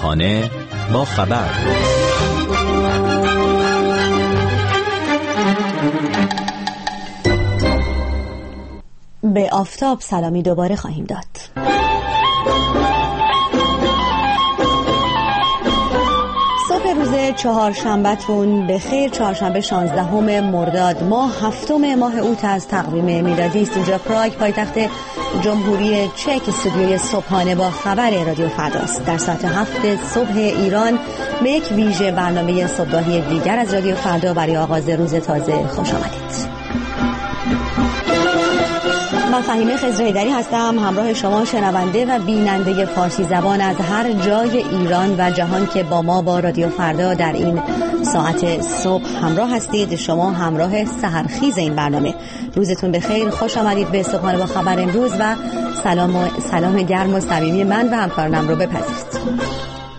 صبحانه با خبر. به آفتاب سلامی دوباره خواهیم داد. صبح روز چهارشنبهتون به خیر. چهارشنبه 16 مرداد ماه، هفتم ماه اوت از تقویم میلادی است. اینجا پراگ، پایتخت جمهوری چک، استودیوی صبحانه با خبر رادیو فرداست. در ساعت 7 صبح ایران به یک ویژه برنامه صبحگاهی دیگر از رادیو فردا برای آغاز روز تازه خوش آمدید. من فهیمه خضرهیدری هستم، همراه شما شنونده و بیننده فارسی زبان از هر جای ایران و جهان که با ما با رادیو فردا در این ساعت صبح همراه هستید. شما همراه سحرخیز این برنامه. روزتون بخیر، خوش آمدید به صبحانه با خبر امروز و سلام گرم و صمیمی من و همکارانم رو بپذیرید.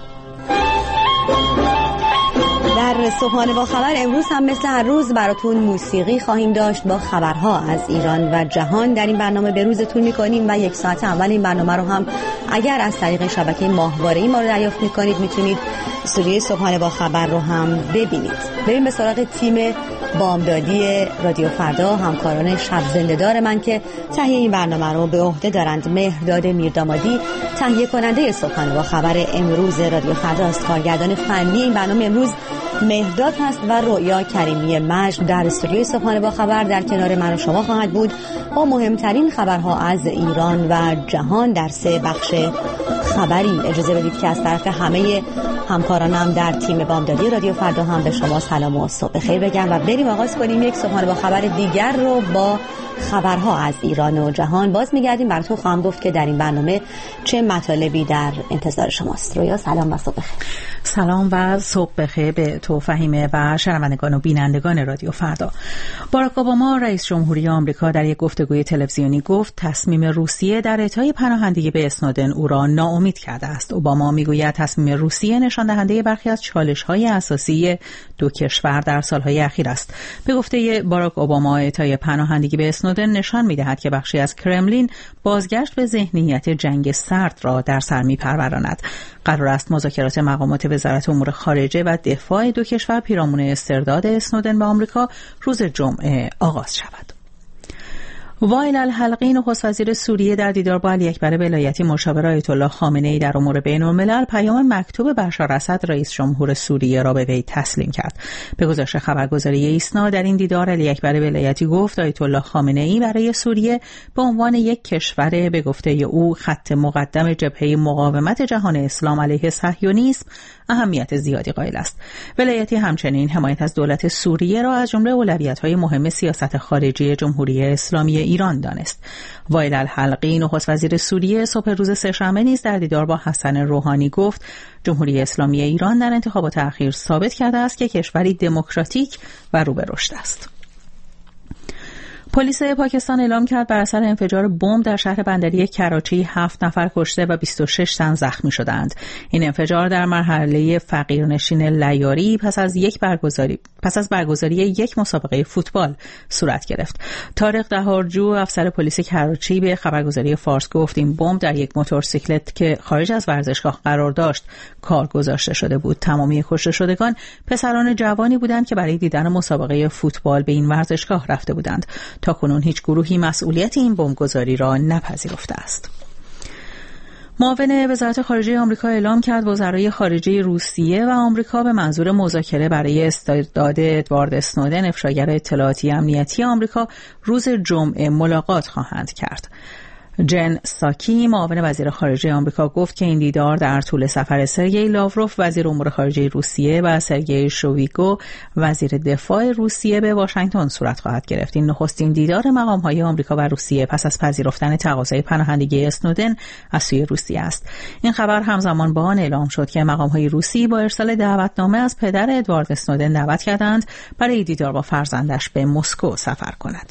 در صبحانه با خبر امروز هم مثل هر روز براتون موسیقی خواهیم داشت با خبرها از ایران و جهان. در این برنامه به روزتون میکنیم و یک ساعت اول این برنامه رو هم اگر از طریق شبکه ماهواره‌ای ما رو دریافت میکنید میتونید استودیوی صبحانه با خبر رو هم ببینید. بریم به سراغ تیم بامدادی رادیو فردا، همکاران شب زنده‌دار من که تهیه این برنامه رو به عهده دارند. مهرداد میردامادی تهیه کننده صبحانه با خبر امروز رادیو فردا است. کارگردان فنی این برنامه امروز مهرداد هست و رؤیا کریمی مجد در استودیوی صبحانه با خبر در کنار من و شما خواهد بود با مهمترین خبرها از ایران و جهان در 3 بخش خبری. اجازه بدید که از طرف همه همکارانم در تیم بامدادی رادیو فردا هم به شما سلام و صبح بخیر بگم و بریم آغاز کنیم یک صبحانه با خبر دیگر رو با خبرها از ایران و جهان. باز میگردیم براتون خواهم گفت که در این برنامه چه مطالبی در انتظار شماست. رویا سلام و صبح بخیر. سلام و صبح بخیر به تو فهیمه و شنوندگان و بینندگان رادیو فردا. باراک اوباما رئیس جمهوری آمریکا در یک گفتگوی تلویزیونی گفت تصمیم روسیه در اعطای پناهندگی به اسنودن او را ناامید کرده است. اوباما میگوید تصمیم روسیه نشان دهنده برخی از چالش‌های اساسی دو کشور در سال‌های اخیر است. به گفته باراک اوباما اعطای پناهندگی به اسنودن نشان می‌دهد که بخشی از کرملین بازگشت به ذهنیت جنگ سرد را در سر می‌پروراند. قرار است مذاکرات مقامات وزارت امور خارجه و دفاع دو کشور پیرامون استرداد اسنودن به آمریکا روز جمعه آغاز شود. وائل الحلقی نخست وزیر سوریه در دیدار با علی اکبر ولایتی مشاور آیت الله خامنه‌ای در امور بین‌الملل پیام مکتوب بشار اسد رئیس جمهور سوریه را به وی تسلیم کرد. به گزارش خبرگزاری ایسنا در این دیدار علی اکبر ولایتی گفت آیت الله خامنه‌ای برای سوریه به عنوان یک کشور به گفته او خط مقدم جبهه مقاومت جهان اسلام علیه صهیونیسم اهمیت زیادی قائل است. ولایتی همچنین حمایت از دولت سوریه را از جمله اولویت‌های مهم سیاست خارجی جمهوری اسلامی ایران دانست. وائل الحلقی نخست وزیر سوریه صبح روز سه‌شنبه نیز در دیدار با حسن روحانی گفت جمهوری اسلامی ایران در انتخابات اخیر ثابت کرده است که کشوری دموکراتیک و رو به رشد است. پلیس پاکستان اعلام کرد بر اثر انفجار بمب در شهر بندری کراچی 7 نفر کشته و 26 تن زخمی شدند. این انفجار در مرحله فقیرنشین لیاری پس از برگزاری یک مسابقه فوتبال صورت گرفت. طارق دهارجو افسر پلیس کراچی به خبرگزاری فارس گفت این بمب در یک موتورسیکلت که خارج از ورزشگاه قرار داشت کار گذاشته شده بود. تمامی کشته شدگان پسران جوانی بودند که برای دیدن مسابقه فوتبال به این ورزشگاه رفته بودند. تاکنون هیچ گروهی مسئولیت این بمبگذاری را نپذیرفته است. معاون وزارت خارجه آمریکا اعلام کرد وزرای خارجه روسیه و آمریکا به منظور مذاکره برای استرداد ادوارد اسنودن افشاگر اطلاعاتی امنیتی آمریکا روز جمعه ملاقات خواهند کرد. جن ساکی معاون وزیر خارجه آمریکا گفت که این دیدار در طول سفر سرگئی لاوروف وزیر امور خارجه روسیه و سرگئی شویگو وزیر دفاع روسیه به واشنگتن صورت خواهد گرفت. این نخستین دیدار مقام‌های آمریکا و روسیه پس از پذیرفتن تقاضای پناهندگی اسنودن از سوی روسیه است. این خبر همزمان با آن اعلام شد که مقام‌های روسی با ارسال دعوتنامه از پدر ادوارد اسنودن دعوت کردند برای دیدار با فرزندش به مسکو سفر کند.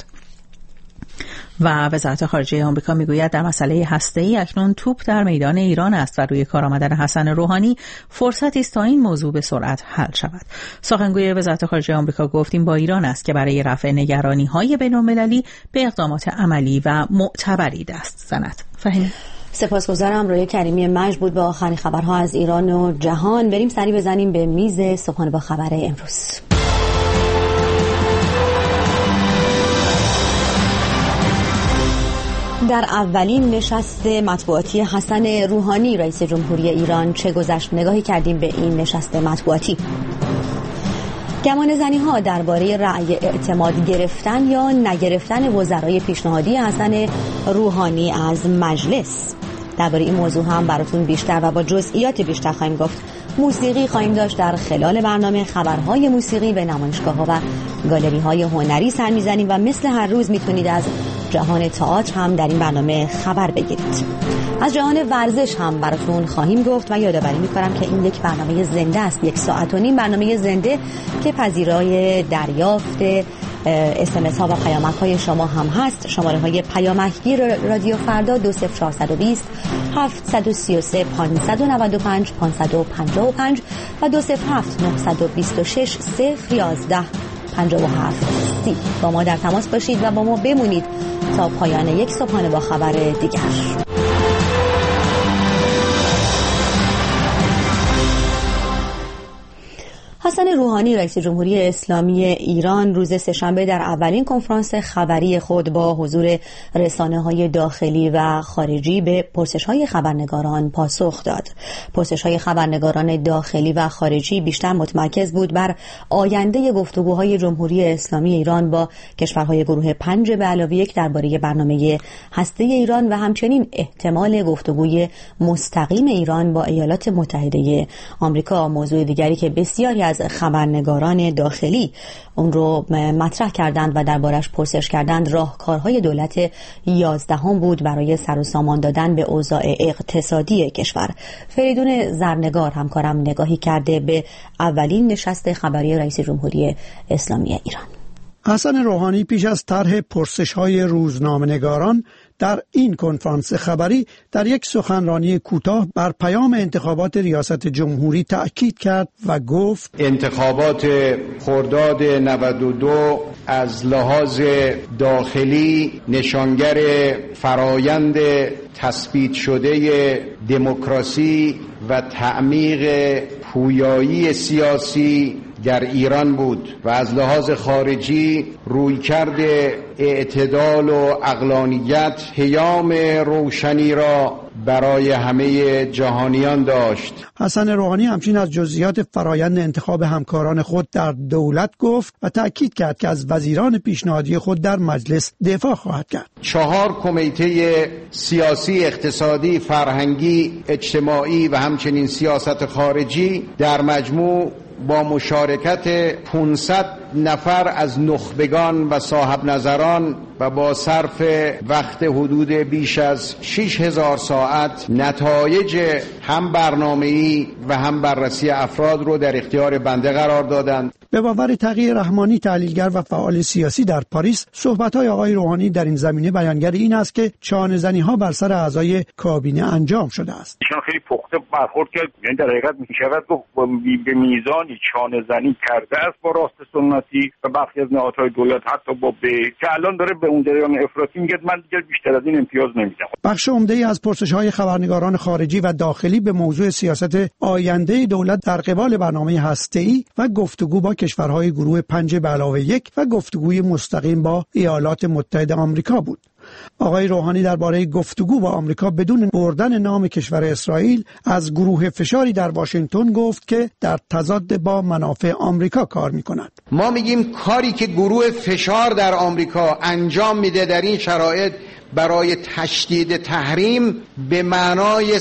و وزارت خارجه آمریکا میگوید در مسئله هسته‌ای اکنون توپ در میدان ایران است و روی کار آمدن حسن روحانی فرصتی است تا این موضوع به سرعت حل شود. سخنگوی وزارت خارجه آمریکا گفت این با ایران است که برای رفع نگرانی‌های بین‌المللی به اقدامات عملی و معتبری دست زند. فهمی؟ سپاسگزارم. رویا کریمی مجد بود با آخرین خبرها از ایران و جهان. بریم سری بزنیم به میز صبحانه با خبر امروز. در اولین نشست مطبوعاتی حسن روحانی رئیس جمهوری ایران چه گذشت؟ نگاهی کردیم به این نشست مطبوعاتی. گمان زنی ها درباره رأی اعتماد گرفتن یا نگرفتن وزرای پیشنهادی حسن روحانی از مجلس. درباره این موضوع هم براتون بیشتر و با جزئیات بیشتر خواهیم گفت. موسیقی خواهیم داشت. در خلال برنامه خبرهای موسیقی به نمایشگاه‌ها و گالری‌های هنری سر می‌زنیم و مثل هر روز میتونید از جهان تئاتر هم در این برنامه خبر بگیرید. از جهان ورزش هم براتون خواهیم گفت و یادآوری می‌کنم که این یک برنامه زنده است. 1.5 ساعت برنامه زنده که پذیرای دریافت SMS ها و پیامک های شما هم هست. شماره های پیامکگیر رادیو فردا 20420 733 595 555 و 207 926 011 57 با ما در تماس باشید و با ما بمونید تا پایان یک صبحانه با خبر دیگر. حسن روحانی رئیس جمهوری اسلامی ایران روز سه‌شنبه در اولین کنفرانس خبری خود با حضور رسانه‌های داخلی و خارجی به پرسش‌های خبرنگاران پاسخ داد. پرسش‌های خبرنگاران داخلی و خارجی بیشتر متمرکز بود بر آینده گفتگوهای جمهوری اسلامی ایران با کشورهای گروه 5+1 درباره برنامه هسته‌ای ایران و همچنین احتمال گفتگوی مستقیم ایران با ایالات متحده آمریکا. موضوع دیگری که بسیاری از خبرنگاران داخلی اون رو مطرح کردند و دربارش پرسش کردند راهکارهای دولت 11 بود برای سر و سامان دادن به اوضاع اقتصادی کشور. فریدون زرنگار همکارم نگاهی کرده به اولین نشست خبری رئیس جمهوری اسلامی ایران. حسن روحانی پیش از طرح پرسش‌های روزنامه‌نگاران در این کنفرانس خبری در یک سخنرانی کوتاه بر پیام انتخابات ریاست جمهوری تأکید کرد و گفت انتخابات خرداد 92 از لحاظ داخلی نشانگر فرایند تثبیت شده دموکراسی و تعمیق پویایی سیاسی در ایران بود و از لحاظ خارجی رویکرد اعتدال و عقلانیت پیام روشنی را برای همه جهانیان داشت. حسن روحانی همچنین از جزئیات فرایند انتخاب همکاران خود در دولت گفت و تأکید کرد که از وزیران پیشنهادی خود در مجلس دفاع خواهد کرد. 4 کمیته سیاسی، اقتصادی، فرهنگی، اجتماعی و همچنین سیاست خارجی در مجموع با مشارکت 500 نفر از نخبگان و صاحب نظران و با صرف وقت حدود بیش از 6000 ساعت نتایج هم برنامه‌ای و هم بررسی افراد رو در اختیار بنده قرار دادند. به باور تقی رحمانی تحلیلگر و فعال سیاسی در پاریس، صحبت‌های آقای روحانی در این زمینه بیانگر این است که چانه‌زنی‌ها بر سر اعضای کابینه انجام شده است. ایشان خیلی پخته برخورد کرد، یعنی در حقیقت می‌شود گفت به میزانی چانه‌زنی کرده است با راست سنتی و برخی از نهادهای دولت حتی با که الان داره به اون جریان افراطی میگه من دیگه بیشتر از این امتیاز نمیدم. بخش عمده‌ای از پرسش‌های خبرنگاران خارجی و داخلی به موضوع سیاست آینده دولت در قبال برنامه هسته‌ای و گفتگو با کشورهای گروه 5+1 و گفتگوی مستقیم با ایالات متحده آمریکا بود. آقای روحانی درباره گفتگو با آمریکا بدون بردن نام کشور اسرائیل از گروه فشاری در واشنگتن گفت که در تضاد با منافع آمریکا کار می‌کند. ما میگیم کاری که گروه فشار در آمریکا انجام میده در این شرایط برای تشدید تحریم به معنای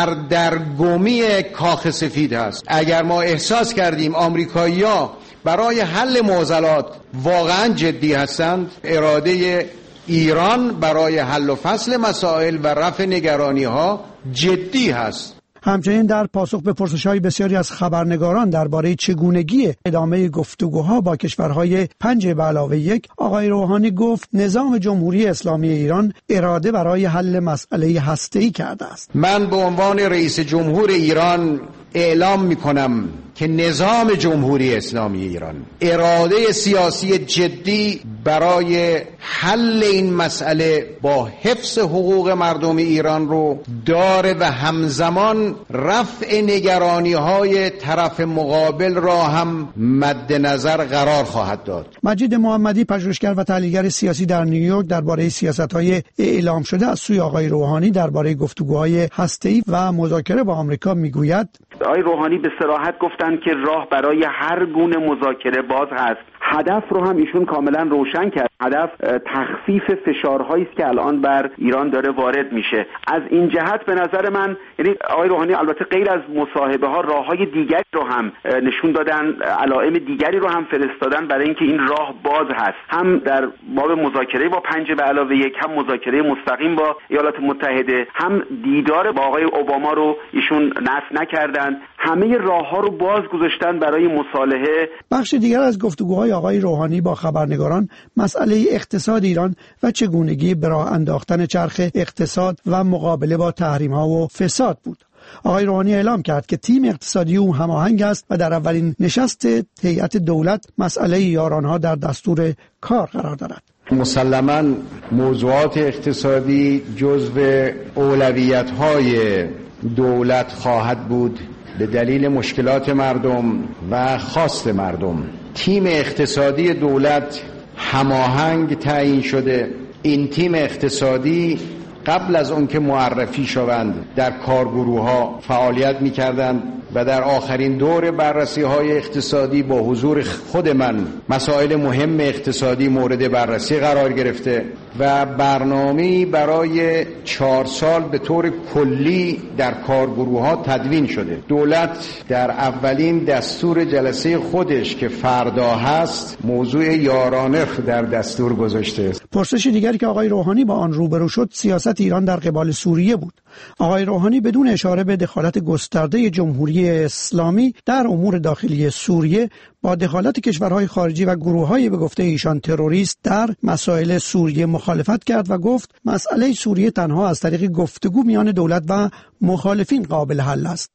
سردرگمی کاخ سفید است. اگر ما احساس کردیم آمریکایی‌ها برای حل معضلات واقعا جدی هستند، اراده ایران برای حل و فصل مسائل و رفع نگرانی‌ها جدی هست. همچنین در پاسخ به پرسش‌های بسیاری از خبرنگاران درباره چگونگی ادامه گفتگوها با کشورهای 5+1 آقای روحانی گفت نظام جمهوری اسلامی ایران اراده برای حل مسئله هسته‌ای کرده است. من به عنوان رئیس جمهور ایران اعلام می‌کنم که نظام جمهوری اسلامی ایران اراده سیاسی جدی برای حل این مسئله با حفظ حقوق مردم ایران رو داره و همزمان رفع نگرانی‌های طرف مقابل را هم مد نظر قرار خواهد داد. مجید محمدی، پژوهشگر و تحلیلگر سیاسی در نیویورک، درباره سیاست‌های اعلام شده از سوی آقای روحانی درباره گفتگوهای هسته‌ای و مذاکره با آمریکا میگوید: آقای روحانی به صراحت گفتند که راه برای هر گونه مذاکره باز هست. هدف رو هم ایشون کاملا روشن کرد. هدف تخفیف فشارهایی است که الان بر ایران داره وارد میشه. از این جهت به نظر من، یعنی آقای روحانی البته غیر از مصاحبه ها راههای دیگری رو هم نشون دادن، علائم دیگری رو هم فرستادن برای اینکه این راه باز هست، هم در باب مذاکره با 5+1، هم مذاکره مستقیم با ایالات متحده، هم دیدار با آقای اوباما رو ایشون نفی نکردن. همه راهها رو باز گذاشتن برای مصالحه. بخش دیگر از گفتگوهای آقای روحانی با خبرنگاران مسئله اقتصاد ایران و چگونگی به راه انداختن چرخ اقتصاد و مقابله با تحریم‌ها و فساد بود. آقای روحانی اعلام کرد که تیم اقتصادی او هماهنگ است و در اولین نشست هیئت دولت مسئله یارانها در دستور کار قرار دارد. مسلماً موضوعات اقتصادی جزو اولویت‌های دولت خواهد بود به دلیل مشکلات مردم و خواست مردم. تیم اقتصادی دولت هماهنگ تعیین شده. این تیم اقتصادی قبل از اون که معرفی شوند در کارگروه‌ها فعالیت می‌کردند و در آخرین دور بررسی‌های اقتصادی با حضور خود من مسائل مهم اقتصادی مورد بررسی قرار گرفته و برنامه‌ای برای 4 سال به طور کلی در کارگروه‌ها تدوین شده. دولت در اولین دستور جلسه خودش که فردا هست موضوع یارانه در دستور گذاشته است. پرسش دیگری که آقای روحانی با آن روبرو شد سیاست ایران در قبال سوریه بود. آقای روحانی بدون اشاره به دخالت گسترده جمهوری اسلامی در امور داخلی سوریه با دخالت کشورهای خارجی و گروه‌های به گفته ایشان تروریست در مسائل سوریه مخالفت کرد و گفت مسئله سوریه تنها از طریق گفتگو میان دولت و مخالفین قابل حل است.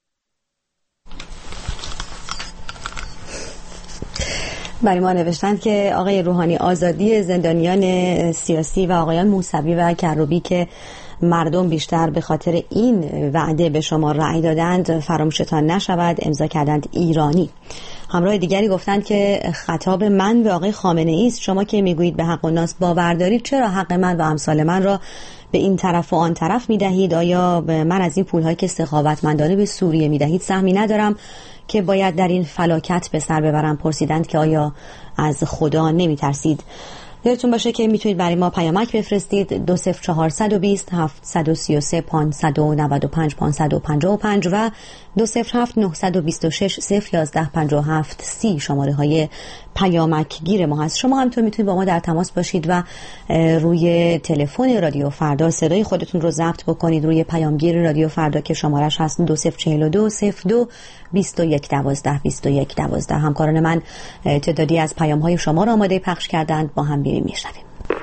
برای ما نوشتند که آقای روحانی آزادی زندانیان سیاسی و آقایان موسوی و کروبی که مردم بیشتر به خاطر این وعده به شما رأی دادند فراموشتان نشود، امضا کردند ایرانی. همراه دیگری گفتند که خطاب من به آقای خامنه ای است، شما که میگویید به حق و ناس باور دارید چرا حق من و امثال من را به این طرف و آن طرف میدهید؟ آیا من از این پولهایی که سخاوتمندانه به سوریه میدهید سهمی ندارم که باید در این فلاکت به سر ببرم؟ پرسیدند که آیا از خدا نمیترسید؟ یادتون باشه که میتونید برای ما پیامک بفرستید 20420 733 595 555 و 207 926 011 57 30 شماره های پیامک گیر ما هست. شما همینطور میتونید با ما در تماس باشید و روی تلفن رادیو فردا صدای خودتون رو ضبط بکنید روی پیامگیر رادیو فردا که شمارش هست 2042 02 21 12 21 12. همکاران من تعدادی از پیام های شما رو آماده پخش کردند، با هم بریم میشنویم.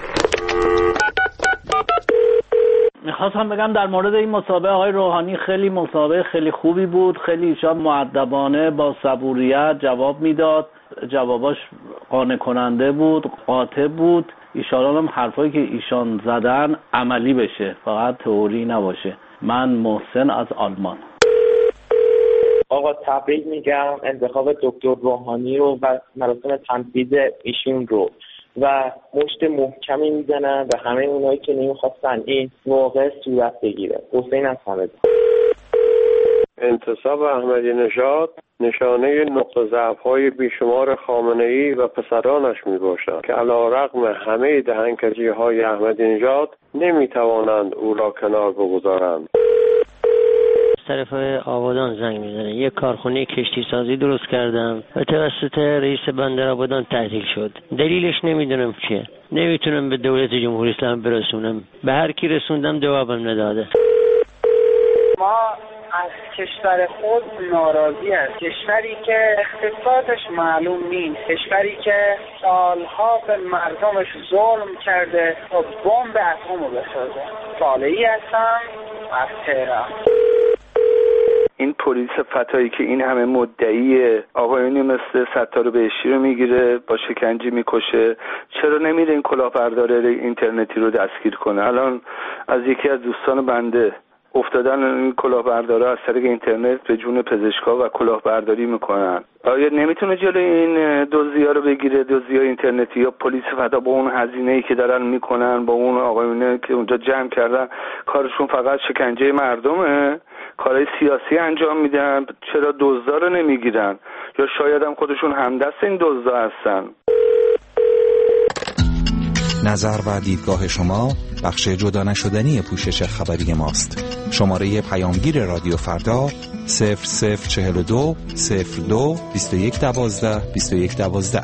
میخواستم بگم در مورد این مسابقه آقای روحانی خیلی مسابقه خیلی خوبی بود، خیلی ایشان مؤدبانه با صبوریت جواب میداد، جواباش قانع کننده بود، قاطع بود. ایشان هم حرفایی که ایشان زدن عملی بشه، فقط تئوری نباشه. من محسن از آلمان. آقا تبریک میگم انتخاب دکتر روحانی رو و مراسم تنفیذ ایشون رو و مشت محکمی میزنن به همه اونایی که نمیخواستن این موقع صورت بگیره. حسین از همه. انتصاب احمدی نژاد نشانه نقطه ضعف‌های بیشمار خامنه‌ای و پسرانش میباشد که علی‌رغم همه دهنکجی‌های احمدی نژاد نمیتوانند او را کنار بگذارند. طرف آبادان زنگ میزنه، یک کارخونه کشتی سازی درست کردم و توسط رئیس بندر آبادان تعطیل شد. دلیلش نمیدونم چیه، نمیتونم به دولت جمهوری اسلامی برسونم، به هر کی رسوندم جوابم نداده. ما از کشور خود ناراضی است، کشوری که اقتصادش معلوم نیست، کشوری که سالها به مردمش ظلم کرده و بمب اتم رو بسازه. صالحی هستم از تهران. این پلیس فتایی که این همه مدعی آقایونی مثل ستار بهشتی رو میگیره با شکنجه میکشه، چرا نمیره این کلاهبردار اینترنتی رو دستگیر کنه؟ الان از یکی از دوستان بنده افتادن این کلاهبردارا از طریق اینترنت به جون پزشکا و کلاهبرداری میکنن. آیا نمیتونه جلوی این دزدی‌ها رو بگیره؟ دزدی‌های اینترنتی یا پلیس فدا با اون هزینه‌ای که دارن میکنن، با اون آقایونه که اونجا جمع کردن، کارشون فقط شکنجه مردمه، کارهای سیاسی انجام میدن، چرا دزدا رو نمیگیرن؟ یا شاید هم خودشون همدست این دزدا هستن؟ نظر و دیدگاه شما بخش جدا نشدنی پوشش خبری ماست. شماره پیامگیر رادیو فردا 0042 02 21 12 21 12.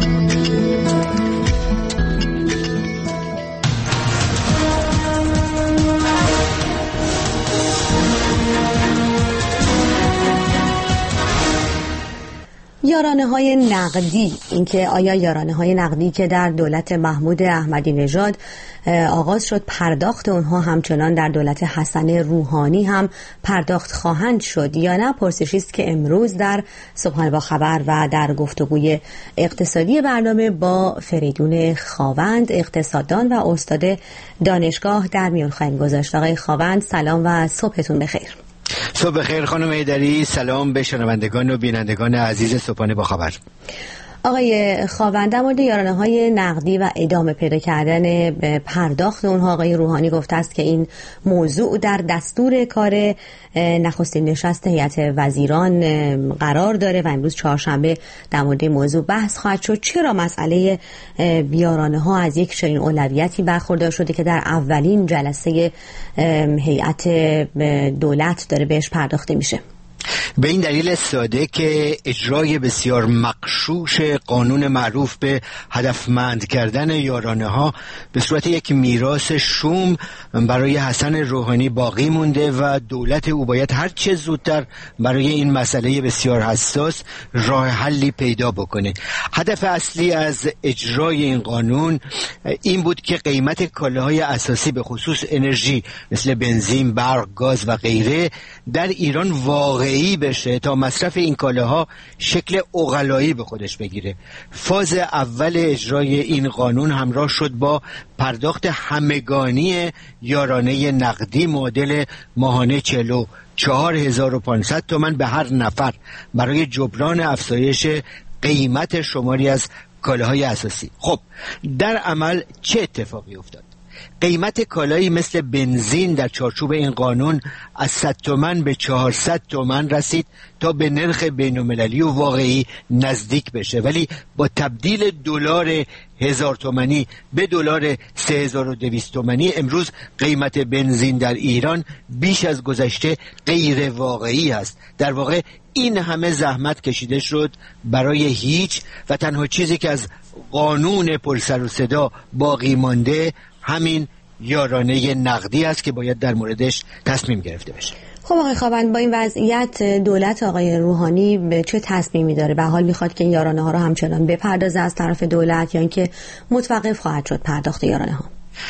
یارانه‌های نقدی، اینکه آیا یارانه‌های نقدی که در دولت محمود احمدی نژاد آغاز شد پرداخت اونها همچنان در دولت حسن روحانی هم پرداخت خواهند شد یا نه، پرسشی است که امروز در صبحانه با خبر و در گفتگوی اقتصادی برنامه با فریدون خاوند، اقتصاددان و استاد دانشگاه در میون خواهیم گذاشت. آقای خاوند سلام و صبحتون بخیر. صبح بخیر خانم ایدری، سلام به شنوندگان و بینندگان عزیز صبحانه با خبر. آقای خاوند، در مورد یارانه‌های نقدی و ادامه پیدا کردن پرداخت اونها آقای روحانی گفته است که این موضوع در دستور کار نخستین نشست هیئت وزیران قرار داره و امروز چهارشنبه در مورد این موضوع بحث خواهد شد. چرا مسئله یارانه‌ها از یک چنین اولویتی برخوردار شده که در اولین جلسه هیئت دولت داره بهش پرداخته میشه؟ به این دلیل ساده که اجرای بسیار مغشوش قانون معروف به هدفمند کردن یارانه ها به صورت یک میراث شوم برای حسن روحانی باقی مونده و دولت او باید هر چه زودتر برای این مسئله بسیار حساس راه حلی پیدا بکنه. هدف اصلی از اجرای این قانون این بود که قیمت کالاهای اساسی به خصوص انرژی مثل بنزین، برق، گاز و غیره در ایران واقعی بشه تا مصرف این کالاها شکل عقلایی به خودش بگیره. فاز اول اجرای این قانون همراه شد با پرداخت همگانی یارانه نقدی معادل ماهانه 44500 تومان به هر نفر برای جبران افزایش قیمت شماری از کالاهای اساسی. خب در عمل چه اتفاقی افتاد؟ قیمت کالایی مثل بنزین در چارچوب این قانون از 100 تومان به 400 تومان رسید تا به نرخ بین‌المللی و واقعی نزدیک بشه، ولی با تبدیل دلار 1000 تومانی به دلار 3200 تومانی امروز قیمت بنزین در ایران بیش از گذشته غیر واقعی است. در واقع این همه زحمت کشیده شد برای هیچ و تنها چیزی که از قانون پرسر و صدا باقی مانده همین یارانه نقدی است که باید در موردش تصمیم گرفته بشه. خب آقای خاوند، با این وضعیت دولت آقای روحانی به چه تصمیمی داره؟ به حال میخواد که این یارانه ها رو همچنان بپردازه از طرف دولت یا اینکه متوقف خواهد شد پرداخت یارانه ها؟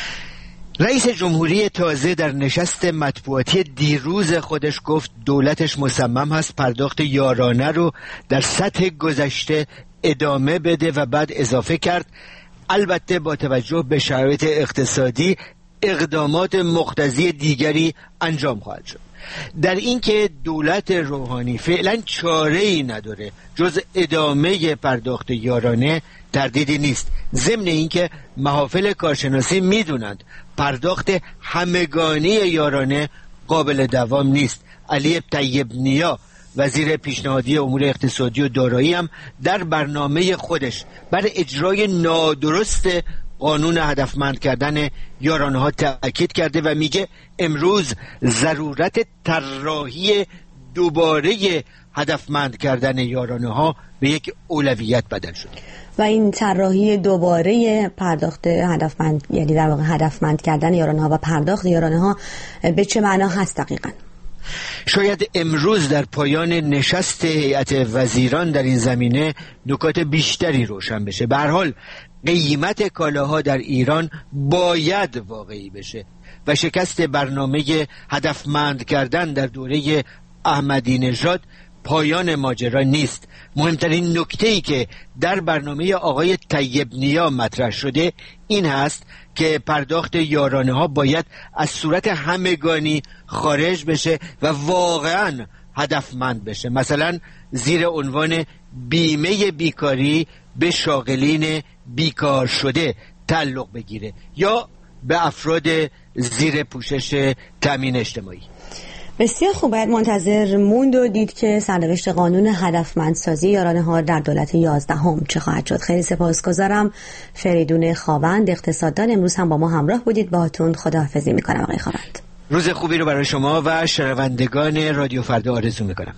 رئیس جمهوری تازه در نشست مطبوعاتی دیروز خودش گفت دولتش مصمم هست پرداخت یارانه رو در سطح گذشته ادامه بده و بعد اضافه کرد البته با توجه به شرایط اقتصادی اقدامات مقتضی دیگری انجام خواهد شد. در این که دولت روحانی فعلا چاره‌ای نداره جز ادامه پرداخت یارانه تردیدی نیست، ضمن این که محافل کارشناسی میدونند پرداخت همگانی یارانه قابل دوام نیست. علی طیب نیا وزیر پیشنهادی امور اقتصادی و دارایی هم در برنامه خودش بر اجرای نادرست قانون هدفمند کردن یارانه ها تأکید کرده و میگه امروز ضرورت طراحی دوباره هدفمند کردن یارانه ها به یک اولویت بدل شده و این طراحی دوباره پرداخت هدفمند، یعنی در واقع هدفمند کردن یارانه ها و پرداخت یارانه ها به چه معنا هست دقیقاً؟ شاید امروز در پایان نشست هیئت وزیران در این زمینه نکات بیشتری روشن بشه. به هر حال قیمت کالاها در ایران باید واقعی بشه و شکست برنامه هدفمند کردن در دوره احمدی نژاد پایان ماجرا نیست. مهمترین نکته‌ای که در برنامه آقای طیب نیا مطرح شده این هست که پرداخت یارانه ها باید از صورت همگانی خارج بشه و واقعا هدفمند بشه. مثلا زیر عنوان بیمه بیکاری به شاغلین بیکار شده تعلق بگیره یا به افراد زیر پوشش تامین اجتماعی. بسیار خوب، باید منتظر موند و دید که سرنوشت قانون هدفمندسازی یارانه ها در دولت 11 چه خواهد شد. خیلی سپاسگزارم. فریدون خاوند، اقتصاددان، امروز هم با ما همراه بودید. باهاتون خداحافظی میکنم آقای خاوند. روز خوبی رو برای شما و شنوندگان رادیو فردا آرزو میکنم.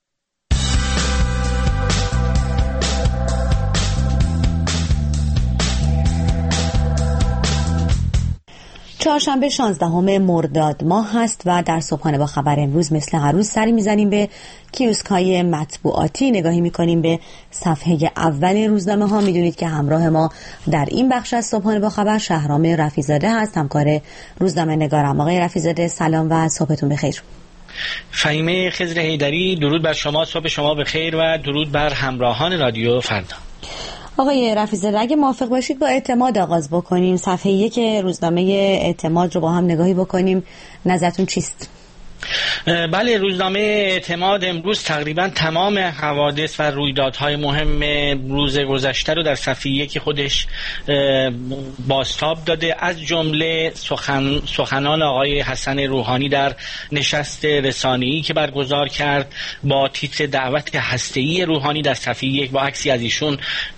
چهارشنبه 16 مرداد ماه هست و در صبحانه با خبر امروز مثل هر روز سری میزنیم به کیوسک‌های مطبوعاتی، نگاهی میکنیم به صفحه اول روزنامه ها. میدونید که همراه ما در این بخش از صبحانه با خبر شهرام رفیع‌زاده هست، همکار روزنامه نگارم. آقای رفیع‌زاده سلام و صبحتون بخیر. فهیمه خضر حیدری، درود بر شما، صبح شما بخیر و درود بر همراهان رادیو فردا. آقای رفیع‌زاده اگه موافق باشید با اعتماد آغاز بکنیم. صفحه 1 روزنامه اعتماد رو با هم نگاهی بکنیم، نظرتون چیست؟ بله، روزنامه اعتماد امروز تقریبا تمام حوادث و رویدادهای مهم روز گذشته رو در صفحه 1 خودش بازتاب داده، از جمله سخنان آقای حسن روحانی در نشست رسانه‌ای که برگزار کرد با تیتر دعوت هسته‌ای روحانی در صفحه 1 با عکسی از ایشون.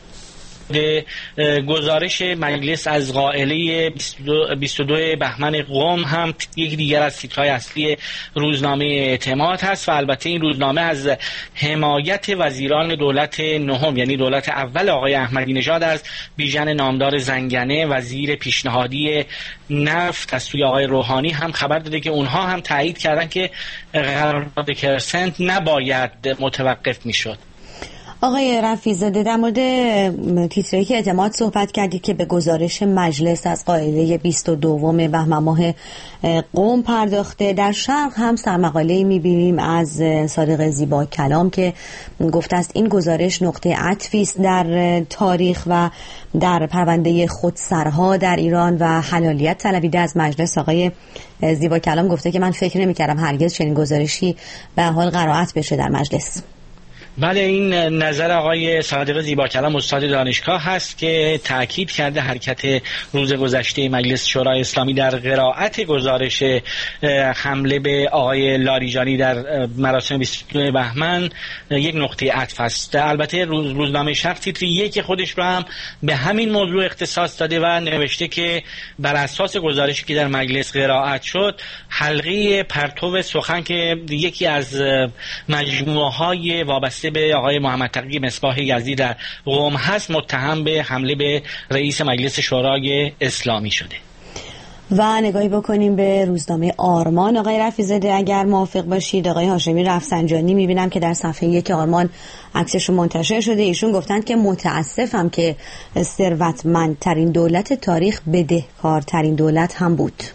گزارش مجلس از قائله 22 بهمن قم هم یک دیگر از تیترهای اصلی روزنامه اعتماد هست و البته این روزنامه از حمایت وزیران دولت نهم یعنی دولت اول آقای احمدی نژاد از بیژن نامدار زنگنه وزیر پیشنهادی نفت از سوی آقای روحانی هم خبر داده که اونها هم تایید کردن که قرارداد کرسنت نباید متوقف میشد. آقای رفیع‌زاده در مورد تیتری که اعتماد صحبت کردید که به گزارش مجلس از قائله 22 بهمن ماه قم پرداخته. در شرق هم سرمقاله‌ای می‌بینیم از صادق زیبا کلام که گفته است این گزارش نقطه عطفی است در تاریخ و در پرونده خودسرها در ایران و حلالیت طلبیده از مجلس. آقای زیبا کلام گفته که من فکر نمی‌کردم هرگز چنین گزارشی به حال قرائت بشه در مجلس. بله، این نظر آقای صادق زیبا کلام استاد دانشگاه هست که تاکید کرده حرکت روز گذشته مجلس شورای اسلامی در قرائت گزارش حمله به آقای لاریجانی در مراسم 22 بهمن یک نقطه عطف است. البته روزنامه شرق تیتر 1 خودش رو هم به همین موضوع اختصاص داده و نوشته که بر اساس گزارشی که در مجلس قرائت شد، حلقه پرتو سخن که یکی از مجموعه‌های وابسته به آقای محمد تقی مصباح یزدی در قم هست متهم به حمله به رئیس مجلس شورای اسلامی شده. و نگاهی بکنیم به روزنامه آرمان. آقای رفیع‌زاده اگر موافق باشید، آقای هاشمی رفسنجانی میبینم که در صفحه 1 آرمان عکسشون منتشر شده. ایشون گفتند که متاسفم که ثروتمندترین دولت تاریخ بدهکارترین دولت هم بود.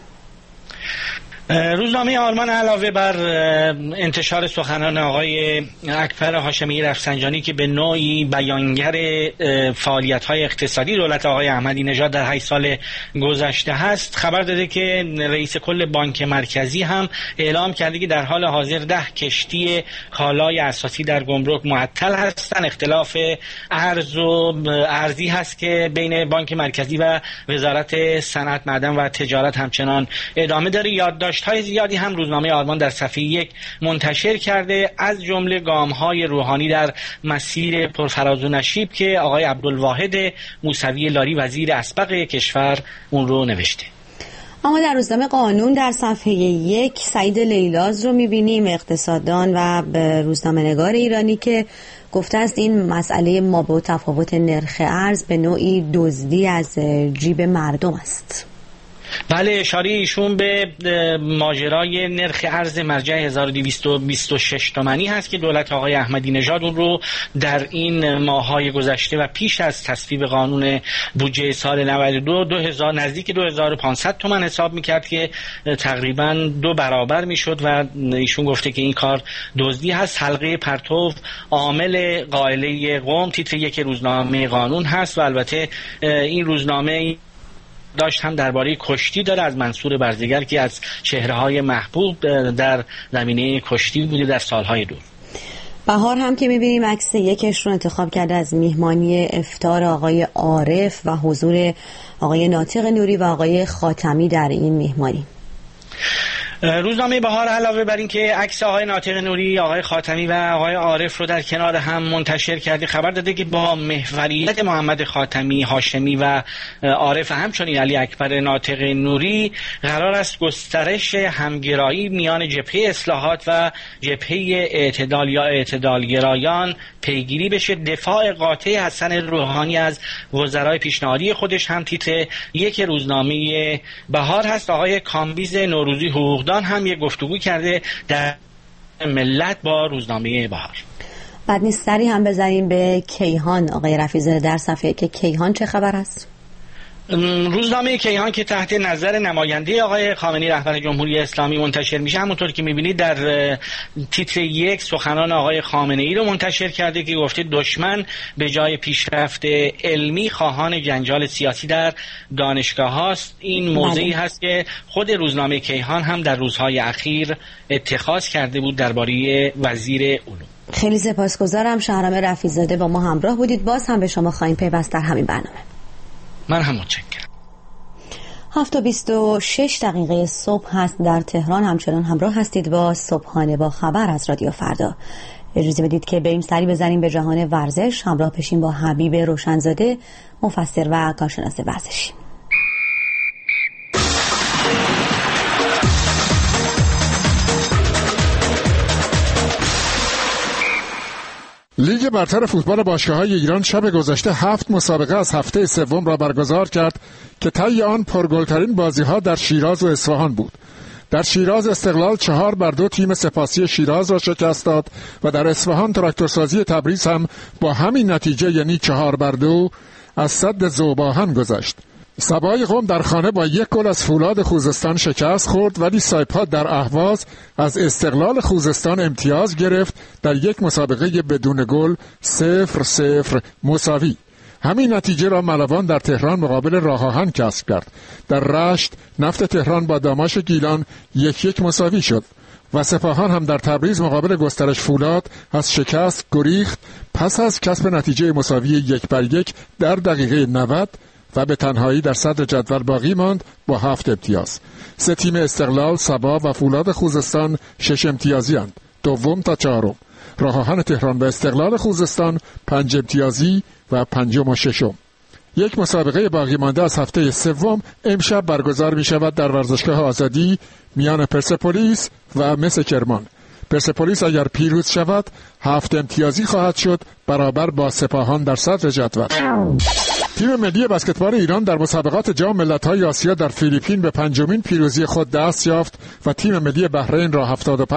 روزنامه آرمان علاوه بر انتشار سخنان آقای اکبر هاشمی رفسنجانی که به نوعی بیانگر فعالیت‌های اقتصادی دولت آقای احمدی نژاد در 8 سال گذشته هست، خبر داده که رئیس کل بانک مرکزی هم اعلام کرده که در حال حاضر 10 کشتی کالای اساسی در گمرک معطل هستند. اختلاف ارزی هست که بین بانک مرکزی و وزارت صنعت، معدن و تجارت همچنان ادامه داره. یادداشت‌های زیادی هم روزنامه آرمان در صفحه 1 منتشر کرده، از جمله گام‌های روحانی در مسیر پرفراز و نشیب که آقای عبدالواحد موسوی لاری وزیر اسبق کشور اون رو نوشته. اما در روزنامه قانون در صفحه 1 سعید لیلاز رو می‌بینیم، اقتصاددان و روزنامه نگار ایرانی که گفته است این مسئله ما با تفاوت نرخ ارز به نوعی دزدی از جیب مردم است. بله، اشاره ایشون به ماجرای نرخ ارز مرجع 1226 تومانی هست که دولت آقای احمدی نژاد اون رو در این ماه‌های گذشته و پیش از تصویب قانون بودجه سال 92 نزدیک 2500 تومان حساب میکرد که تقریبا 2 برابر میشد و ایشون گفته که این کار دزدی هست. حلقه پرتو عامل قائله قم تیتر 1 روزنامه قانون هست و البته این روزنامه داشت هم درباره کشتی داره از منصور برزگر که از چهره‌های محبوب در زمینه کشتی بوده در سالهای دور. بهار هم که می‌بینیم عکس یکش رو انتخاب کرده از میهمانی افطار آقای عارف و حضور آقای ناطق نوری و آقای خاتمی در این میهمانی. روزنامه بهار علاوه بر این که عکس آقای ناطق نوری، آقای خاتمی و آقای عارف رو در کنار هم منتشر کرده، خبر داده که با محوریت محمد خاتمی، هاشمی و عارف همچنین علی اکبر ناطق نوری قرار است گسترش همگرایی میان جبهه اصلاحات و جبهه اعتدال یا اعتدالگرایان پیگیری بشه. دفاع قاطع حسن روحانی از وزرای پیشنهادی خودش هم تیتر 1 روزنامه بهار هست. آقای کامبیز نوروزی حقوقدان هم یک گفتگو کرده در ملت با روزنامه بهار. بعد نیست سری هم بزنیم به کیهان. آقای رفیع‌زاده در صفحه که کیهان چه خبر است؟ روزنامه کیهان که تحت نظر نماینده آقای خامنه‌ای رهبر جمهوری اسلامی منتشر میشه، همونطور که میبینید در تیتر 1 سخنان آقای خامنه‌ای رو منتشر کرده که گفته دشمن به جای پیشرفت علمی خواهان جنجال سیاسی در دانشگاه هاست. این موضعی هست که خود روزنامه کیهان هم در روزهای اخیر اتخاذ کرده بود درباره وزیر علوم. خیلی سپاسگزارم. شهرام رفیع‌زاده با ما همراه بودید. باز هم به شما خواهیم پیوست در همین برنامه. من هم متشکرم. 7:26 صبح هست در تهران. همچنان همراه هستید با صبحانه با خبر از رادیو فردا. اجازه بدید که بریم سری بزنیم به جهان ورزش. همراه بشیم با حبیب روشنزاده، مفسر و کارشناس ورزشی. لیگ برتر فوتبال باشگاه‌های ایران شب گذشته 7 مسابقه از هفته سوم را برگزار کرد که طی آن پرگل‌ترین بازی‌ها در شیراز و اصفهان بود. در شیراز استقلال 4-2 تیم سپاسی شیراز را شکست داد و در اصفهان تراکتورسازی تبریز هم با همین نتیجه یعنی 4-2 از سد ذوب‌آهن گذشت. سبای قم در خانه با 1 گل از فولاد خوزستان شکست خورد، ولی سایپاد در اهواز از استقلال خوزستان امتیاز گرفت در یک مسابقه بدون گل 0-0 مساوی. همین نتیجه را ملوان در تهران مقابل راه آهن کسب کرد. در رشت نفت تهران با داماش گیلان 1-1 مساوی شد و سپاهان هم در تبریز مقابل گسترش فولاد از شکست گریخت پس از کسب نتیجه مساوی 1-1 در دقیقه 90 و به تنهایی در صدر جدول باقی ماند با 7 امتیاز. 3 تیم استقلال، سبا و فولاد خوزستان 6 امتیازی اند، دوم تا چهارم. راه آهن تهران و استقلال خوزستان 5 امتیازی و پنجم و ششم. یک مسابقه باقی مانده از هفته سوم امشب برگزار می شود در ورزشگاه آزادی میان پرسپولیس و مس کرمان. پرسپولیس اگر پیروز شود 7 امتیازی خواهد شد برابر با سپاهان در صدر جدول. تیم ملی بسکتبال ایران در مسابقات جام ملت‌های آسیا در فیلیپین به 5مین پیروزی خود دست یافت و تیم ملی بحرین را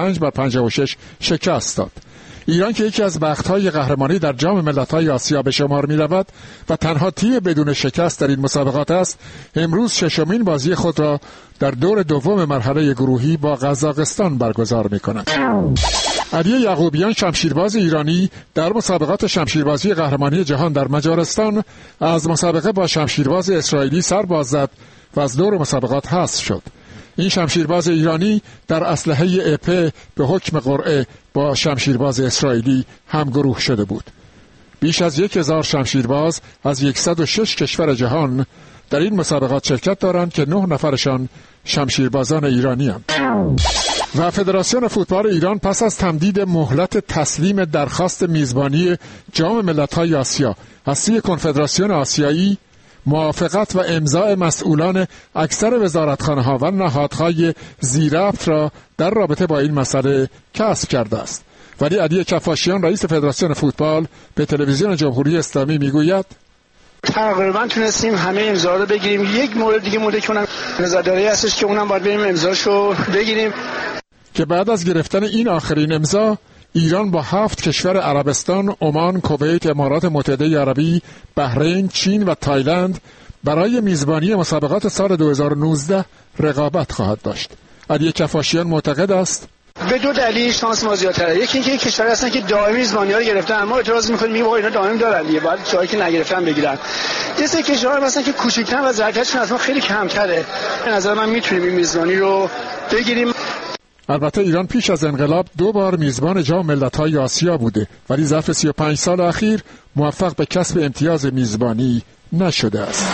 75-56 شکست داد. ایران که یکی از بخت‌های قهرمانی در جام ملت‌های آسیا به شمار می‌رود و تنها تیم بدون شکست در این مسابقات است، امروز 6مین بازی خود را در دور دوم مرحله گروهی با قزاقستان برگزار می‌کند. علی یعقوبیان شمشیرباز ایرانی در مسابقات شمشیربازی قهرمانی جهان در مجارستان از مسابقه با شمشیرباز اسرائیلی سر باز زد و از دور مسابقات حذف شد. این شمشیرباز ایرانی در اسلحه اپه به حکم قرعه با شمشیرباز اسرائیلی همگروه شده بود. بیش از 1000 شمشیرباز از 106 کشور جهان در این مسابقات شرکت دارند که 9 نفرشان شمشیربازان ایرانی هستند. و فدراسیون فوتبال ایران پس از تمدید مهلت تسلیم درخواست میزبانی جام ملت‌های آسیا از سوی کنفدراسیون آسیایی، موافقت و امضاء مسئولان اکثر وزارتخانه‌ها و نهادهای ذی‌ربط را در رابطه با این مسئله کسب کرده است. ولی علی کفاشیان رئیس فدراسیون فوتبال به تلویزیون جمهوری اسلامی میگوید تقریبا تونستیم همه امضا رو بگیریم. یک مورد دیگه مونده که اونم وزاداری هستش که اونم باید بریم امضاشو بگیریم. که بعد از گرفتن این آخرین امضا، ایران با 7 کشور عربستان، عمان، کویت، امارات متحده عربی، بحرین، چین و تایلند برای میزبانی مسابقات سال 2019 رقابت خواهد داشت. علی کفاشیان معتقد است به دو دلیل شانس ما زیادتره. یکی اینکه کشوری هستن که دائمی میزبانی‌ها رو گرفتن، ما اعتراض می‌کنیم میگیم اینا دائم دارن دیگه، باید جایی که نگرفتن بگیرن. یه سری کشورها هستن که کوچیک‌تر و ظرفیتشون از ما خیلی کمتره. به نظر من میتونیم این میزبانی رو بگیریم. البته ایران پیش از انقلاب 2 بار میزبان جام ملت‌های آسیا بوده، ولی ظرف 35 سال اخیر موفق به کسب امتیاز میزبانی نشده است.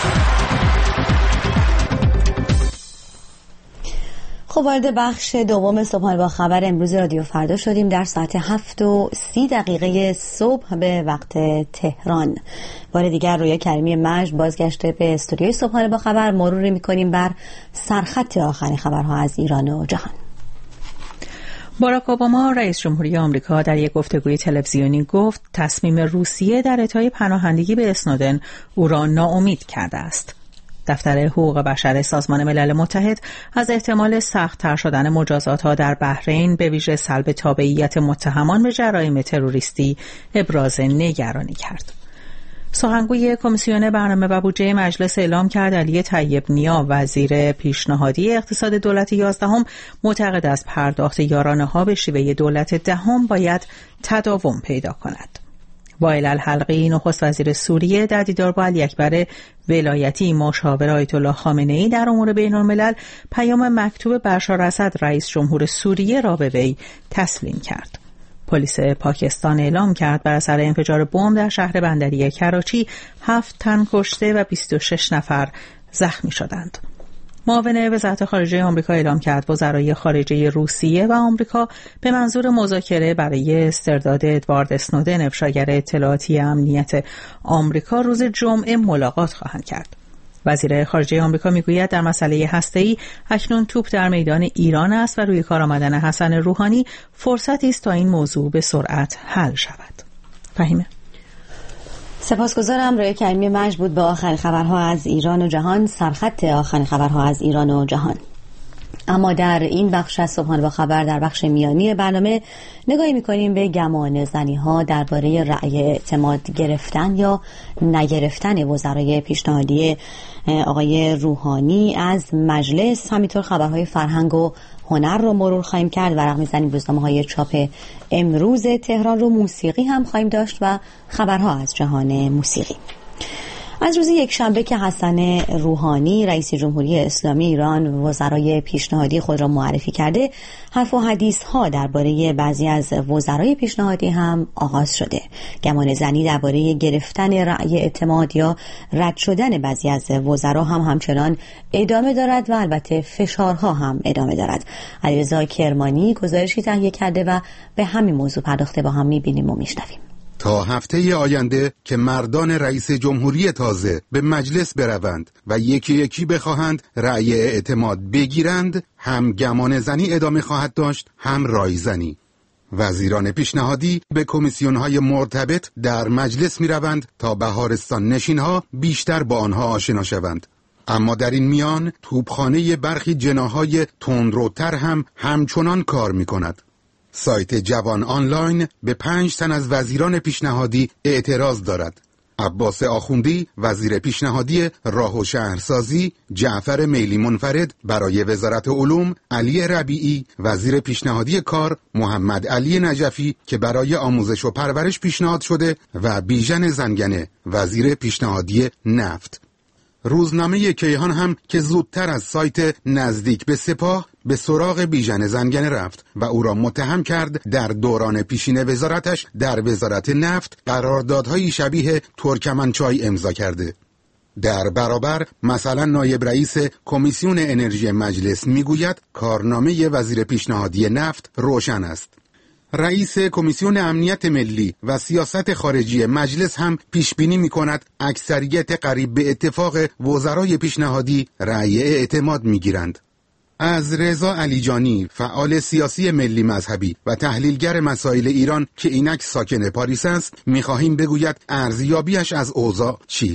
خب وارد بخش دوم صبحانه با خبر امروز رادیو فردا شدیم. در ساعت 7:30 صبح به وقت تهران بار دیگر رویا کریمی مجد بازگشته به استودیوی صبحانه با خبر. مروری می‌کنیم بر سرخط آخرین خبرها از ایران و جهان. باراک اوباما رئیس جمهوری آمریکا در یک گفتگوی تلویزیونی گفت تصمیم روسیه در اعطای پناهندگی به اسنودن او را ناامید کرده است. دفتر حقوق بشر سازمان ملل متحد از احتمال سخت‌تر شدن مجازات‌ها در بحرین به ویژه سلب تابعیت متهمان به جرایم تروریستی ابراز نگرانی کرد. سخنگوی کمیسیون برنامه و بودجه مجلس اعلام کرد علی طیب نیا وزیر پیشنهادی اقتصاد دولت 11 معتقد است پرداخت یارانه‌ها به شیوه دولت 10 باید تداوم پیدا کند. وائل الحلقی نخست وزیر سوریه در دیدار با علی اکبر ولایتی مشاور آیت الله خامنه‌ای در امور بین‌الملل پیام مکتوب بشار اسد رئیس جمهور سوریه را به وی تسلیم کرد. پلیس پاکستان اعلام کرد بر اثر انفجار بمب در شهر بندری کراچی 7 تن کشته و 26 نفر زخمی شدند. معاون وزارت خارجه آمریکا اعلام کرد وزرای خارجه روسیه و آمریکا به منظور مذاکره برای استرداد ادوارد اسنودن افشاگر اطلاعاتی امنیت آمریکا روز جمعه ملاقات خواهند کرد. وزیر خارجه آمریکا میگوید در مسئله هسته‌ای اکنون توپ در میدان ایران است و روی کار آمدن حسن روحانی فرصتی است تا این موضوع به سرعت حل شود. فهیمه. سپاسگزارم. رویا کریمی مجد بود با آخرین خبرها از ایران و جهان، سرخط آخرین خبرها از ایران و جهان. اما در این بخش از صبحانه با خبر در بخش میانی برنامه نگاهی می‌کنیم به گمان زنی‌ها درباره رأی اعتماد گرفتن یا نگرفتن وزرای پیشنهادی آقای روحانی از مجلس. همینطور خبرهای فرهنگ و هنر رو مرور خواهیم کرد و رقم می‌زنیم روزنامه‌های چاپ امروز تهران رو. موسیقی هم خواهیم داشت و خبرها از جهان موسیقی. از روز یکشنبه که حسن روحانی رئیس جمهوری اسلامی ایران وزرای پیشنهادی خود را معرفی کرده، حرف و حدیث ها درباره بعضی از وزرای پیشنهادی هم آغاز شده. گمان زنی درباره گرفتن رأی اعتماد یا رد شدن بعضی از وزرا هم همچنان ادامه دارد و البته فشارها هم ادامه دارد. علیرضا کرمانی گزارشی تهیه کرده و به همین موضوع پرداخته، با هم می‌بینیم و میشنویم. تا هفته آینده که مردان رئیس جمهوری تازه به مجلس بروند و یکی یکی بخواهند رأی اعتماد بگیرند، هم گمان زنی ادامه خواهد داشت، هم رایزنی. وزیران پیشنهادی به کمیسیون‌های مرتبط در مجلس می‌روند تا بهارستان نشین‌ها بیشتر با آنها آشنا شوند. اما در این میان توپخانه برخی جناح‌های تندروتر هم همچنان کار می‌کند. سایت جوان آنلاین به 5 تن از وزیران پیشنهادی اعتراض دارد. عباس آخوندی وزیر پیشنهادی راه و شهرسازی، جعفر میلی منفرد برای وزارت علوم، علی ربیعی وزیر پیشنهادی کار، محمد علی نجفی که برای آموزش و پرورش پیشنهاد شده و بیژن زنگنه وزیر پیشنهادی نفت. روزنامه کیهان هم که زودتر از سایت نزدیک به سپاه به سراغ بیژن زنگنه رفت و او را متهم کرد در دوران پیشین وزارتش در وزارت نفت قراردادهای شبیه ترکمنچای امضا کرده. در برابر مثلا نایب رئیس کمیسیون انرژی مجلس میگوید کارنامه وزیر پیشنهادی نفت روشن است. رئیس کمیسیون امنیت ملی و سیاست خارجی مجلس هم پیش بینی می‌کند اکثریت قریب به اتفاق وزرای پیشنهادی رأی اعتماد می‌گیرند. از رضا علیجانی فعال سیاسی ملی مذهبی و تحلیلگر مسائل ایران که اینک ساکن پاریس است می‌خواهیم بگوید ارزیابیش از اوضاع چیست.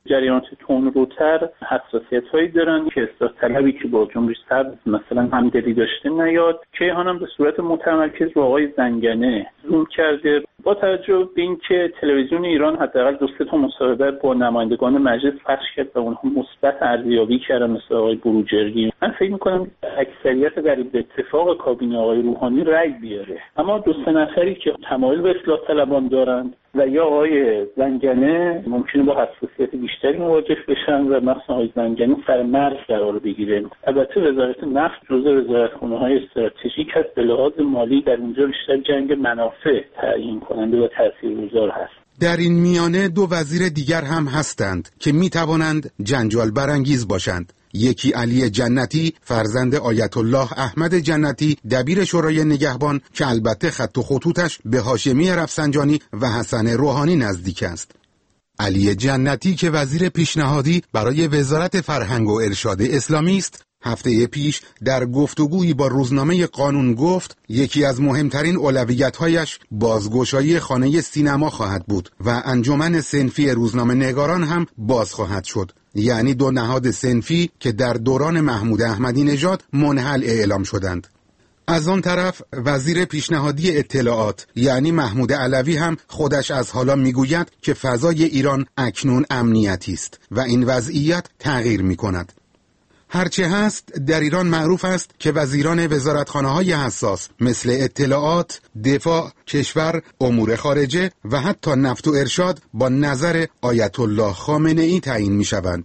جریانات تندروتر حساسیت‌هایی دارن که اصلاح طلبی که با جنبش سبز مثلا همدلی داشته نیاد. کیهان هم به صورت متمرکز رو آقای زنگنه زوم کرده. با توجه به اینکه تلویزیون ایران حداقل 2-3 تا مصاحبه با نمایندگان مجلس پخش کرد و اونها مثبت ارزیابی کردن مثل آقای بروجردی، من فکر می‌کنم اکثریت در اتفاق کابینه آقای روحانی رأی بیاره. اما 2-3 نفری که تمایل به اصلاح طلبان دارند و یا آقای زنگنه ممکنه با حساسیت بیشتری مواجه بشن و مثلا آقای زنگنه سر مرز قرار بگیره. البته وزارت نفت جزو وزارتخونه‌های استراتژیک هست، به لحاظ مالی در اونجا بیشتر جنگ منافع تعیین کننده و تاثیرگذار هست. در این میانه 2 وزیر دیگر هم هستند که می توانند جنجال برانگیز باشند. یکی علی جنتی فرزند آیت الله احمد جنتی دبیر شورای نگهبان که البته خط و خطوطش به هاشمی رفسنجانی و حسن روحانی نزدیک است. علی جنتی که وزیر پیشنهادی برای وزارت فرهنگ و ارشاد اسلامی است، هفته پیش در گفتگویی با روزنامه قانون گفت یکی از مهمترین اولویت‌هایش بازگشایی خانه سینما خواهد بود و انجمن صنفی روزنامه نگاران هم باز خواهد شد، یعنی 2 نهاد صنفی که در دوران محمود احمدی نژاد منحل اعلام شدند. از آن طرف وزیر پیشنهادی اطلاعات یعنی محمود علوی هم خودش از حالا میگوید که فضای ایران اکنون امنیتی است و این وضعیت تغییر می‌کند. هرچه هست در ایران معروف است که وزیران وزارتخانه‌های حساس مثل اطلاعات، دفاع، کشور، امور خارجه و حتی نفت و ارشاد با نظر آیت الله خامنه‌ای تعیین می‌شوند.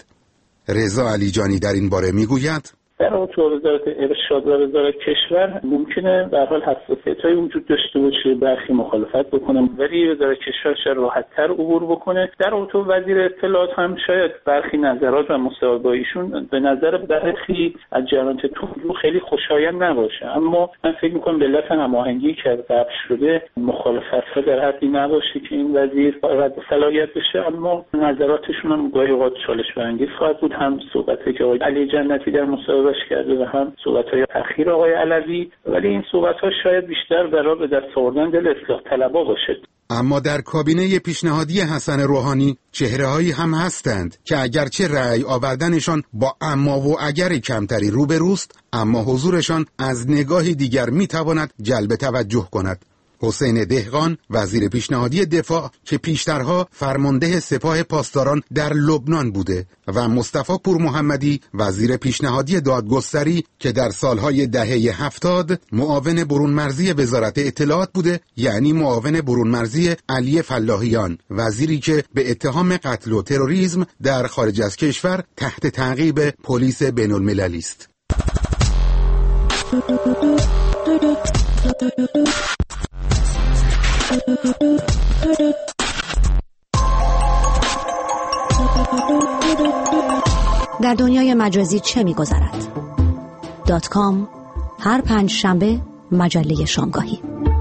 رضا علیجانی در این باره می‌گوید در رابطه با وزارت ارشاد و وزارت کشور ممکنه به هر حال حساسیت‌های وجود داشته باشه، برخی مخالفت بکنن، ولی وزارت کشور شاید راحت‌تر عبور بکنه. در رابطه با وزیر اطلاعات هم شاید برخی نظرات و مصاحبه‌ها ایشون به نظر برخی از جریانات تندرو خیلی خوشایند نباشه، اما من فکر می‌کنم به علت هماهنگی که قبل شده مخالفت‌ها در حدی نباشه که این وزیر رد صلاحیت بشه، اما نظراتشون هم گاهی اوقات چالش برانگیز خواهد بود. هم صحبتی که آقای علی جنتی در مصاحبه کرده و هم صحبت‌های اخیر آقای علوی، ولی این صحبت‌ها شاید بیشتر برای به دست آوردن دل اصلاح طلبا باشه. اما در کابینه پیشنهادی حسن روحانی چهره‌هایی هم هستند که اگرچه رأی آوردنشان با اما و اگر کمتری روبروست، اما حضورشان از نگاهی دیگر می‌تواند جلب توجه کند. حسین دهقان وزیر پیشنهادی دفاع که پیشترها فرمانده سپاه پاسداران در لبنان بوده و مصطفی پور محمدی وزیر پیشنهادی دادگستری که در سالهای دهه 70 معاون برون مرزی وزارت اطلاعات بوده، یعنی معاون برون مرزی علی فلاحیان، وزیری که به اتهام قتل و تروریسم در خارج از کشور تحت تعقیب پلیس بین المللی است. در دنیای مجازی چه می‌گذرد؟ .com هر 5 شنبه مجله شامگاهی.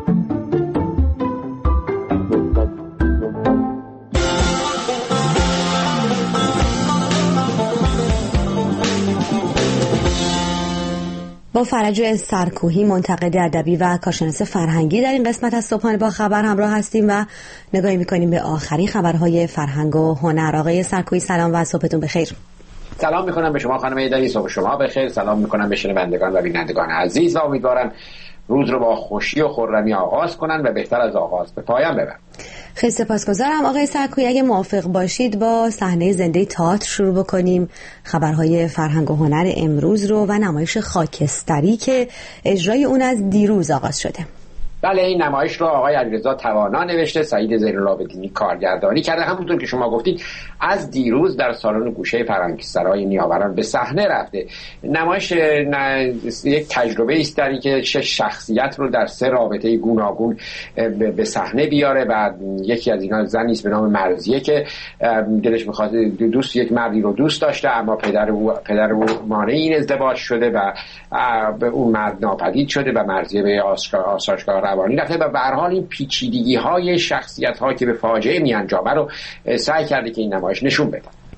با فرج سرکوهی منتقد ادبی و کارشناس فرهنگی در این قسمت از صبحانه با خبر همراه هستیم و نگاهی می‌کنیم به آخرین خبرهای فرهنگ و هنر. آقای سرکوهی سلام و صبحتون بخیر. سلام میکنم به شما خانم ایدری، صبح شما بخیر. سلام میکنم به شنوندگان و بینندگان عزیز و امیدوارم روز رو با خوشی و خرمی آغاز کنن و بهتر از آغاز به پایان ببرن. خیلی سپاسگزارم آقای سرکویی. اگه موافق باشید با صحنه زنده تئاتر شروع بکنیم، خبرهای فرهنگ و هنر امروز رو و نمایش خاکستری که اجرای اون از دیروز آغاز شده. بله، این نمایش رو آقای علیرضا توانا نوشته، سعید زین‌العابدینی کارگردانی کرده. همونطور که شما گفتید از دیروز در سالن گوشه فرنگی‌سرای نیاوران به صحنه رفته. نمایش یک تجربه است در اینکه 6 شخصیت رو در 3 رابطه گوناگون به صحنه بیاره و یکی از اینا زنی است به نام مرضیه که دلش می‌خواد یک مردی رو دوست داشته، اما پدر او مانع این ازدواج شده و به اون مرد ناپدید شده و مرضیه به آسایشگاه روانی رفته و به هر حال این پیچیدگی‌های شخصیت‌ها که به فاجعه می‌انجامه رو سعی کرده که این نمایش نشون بده.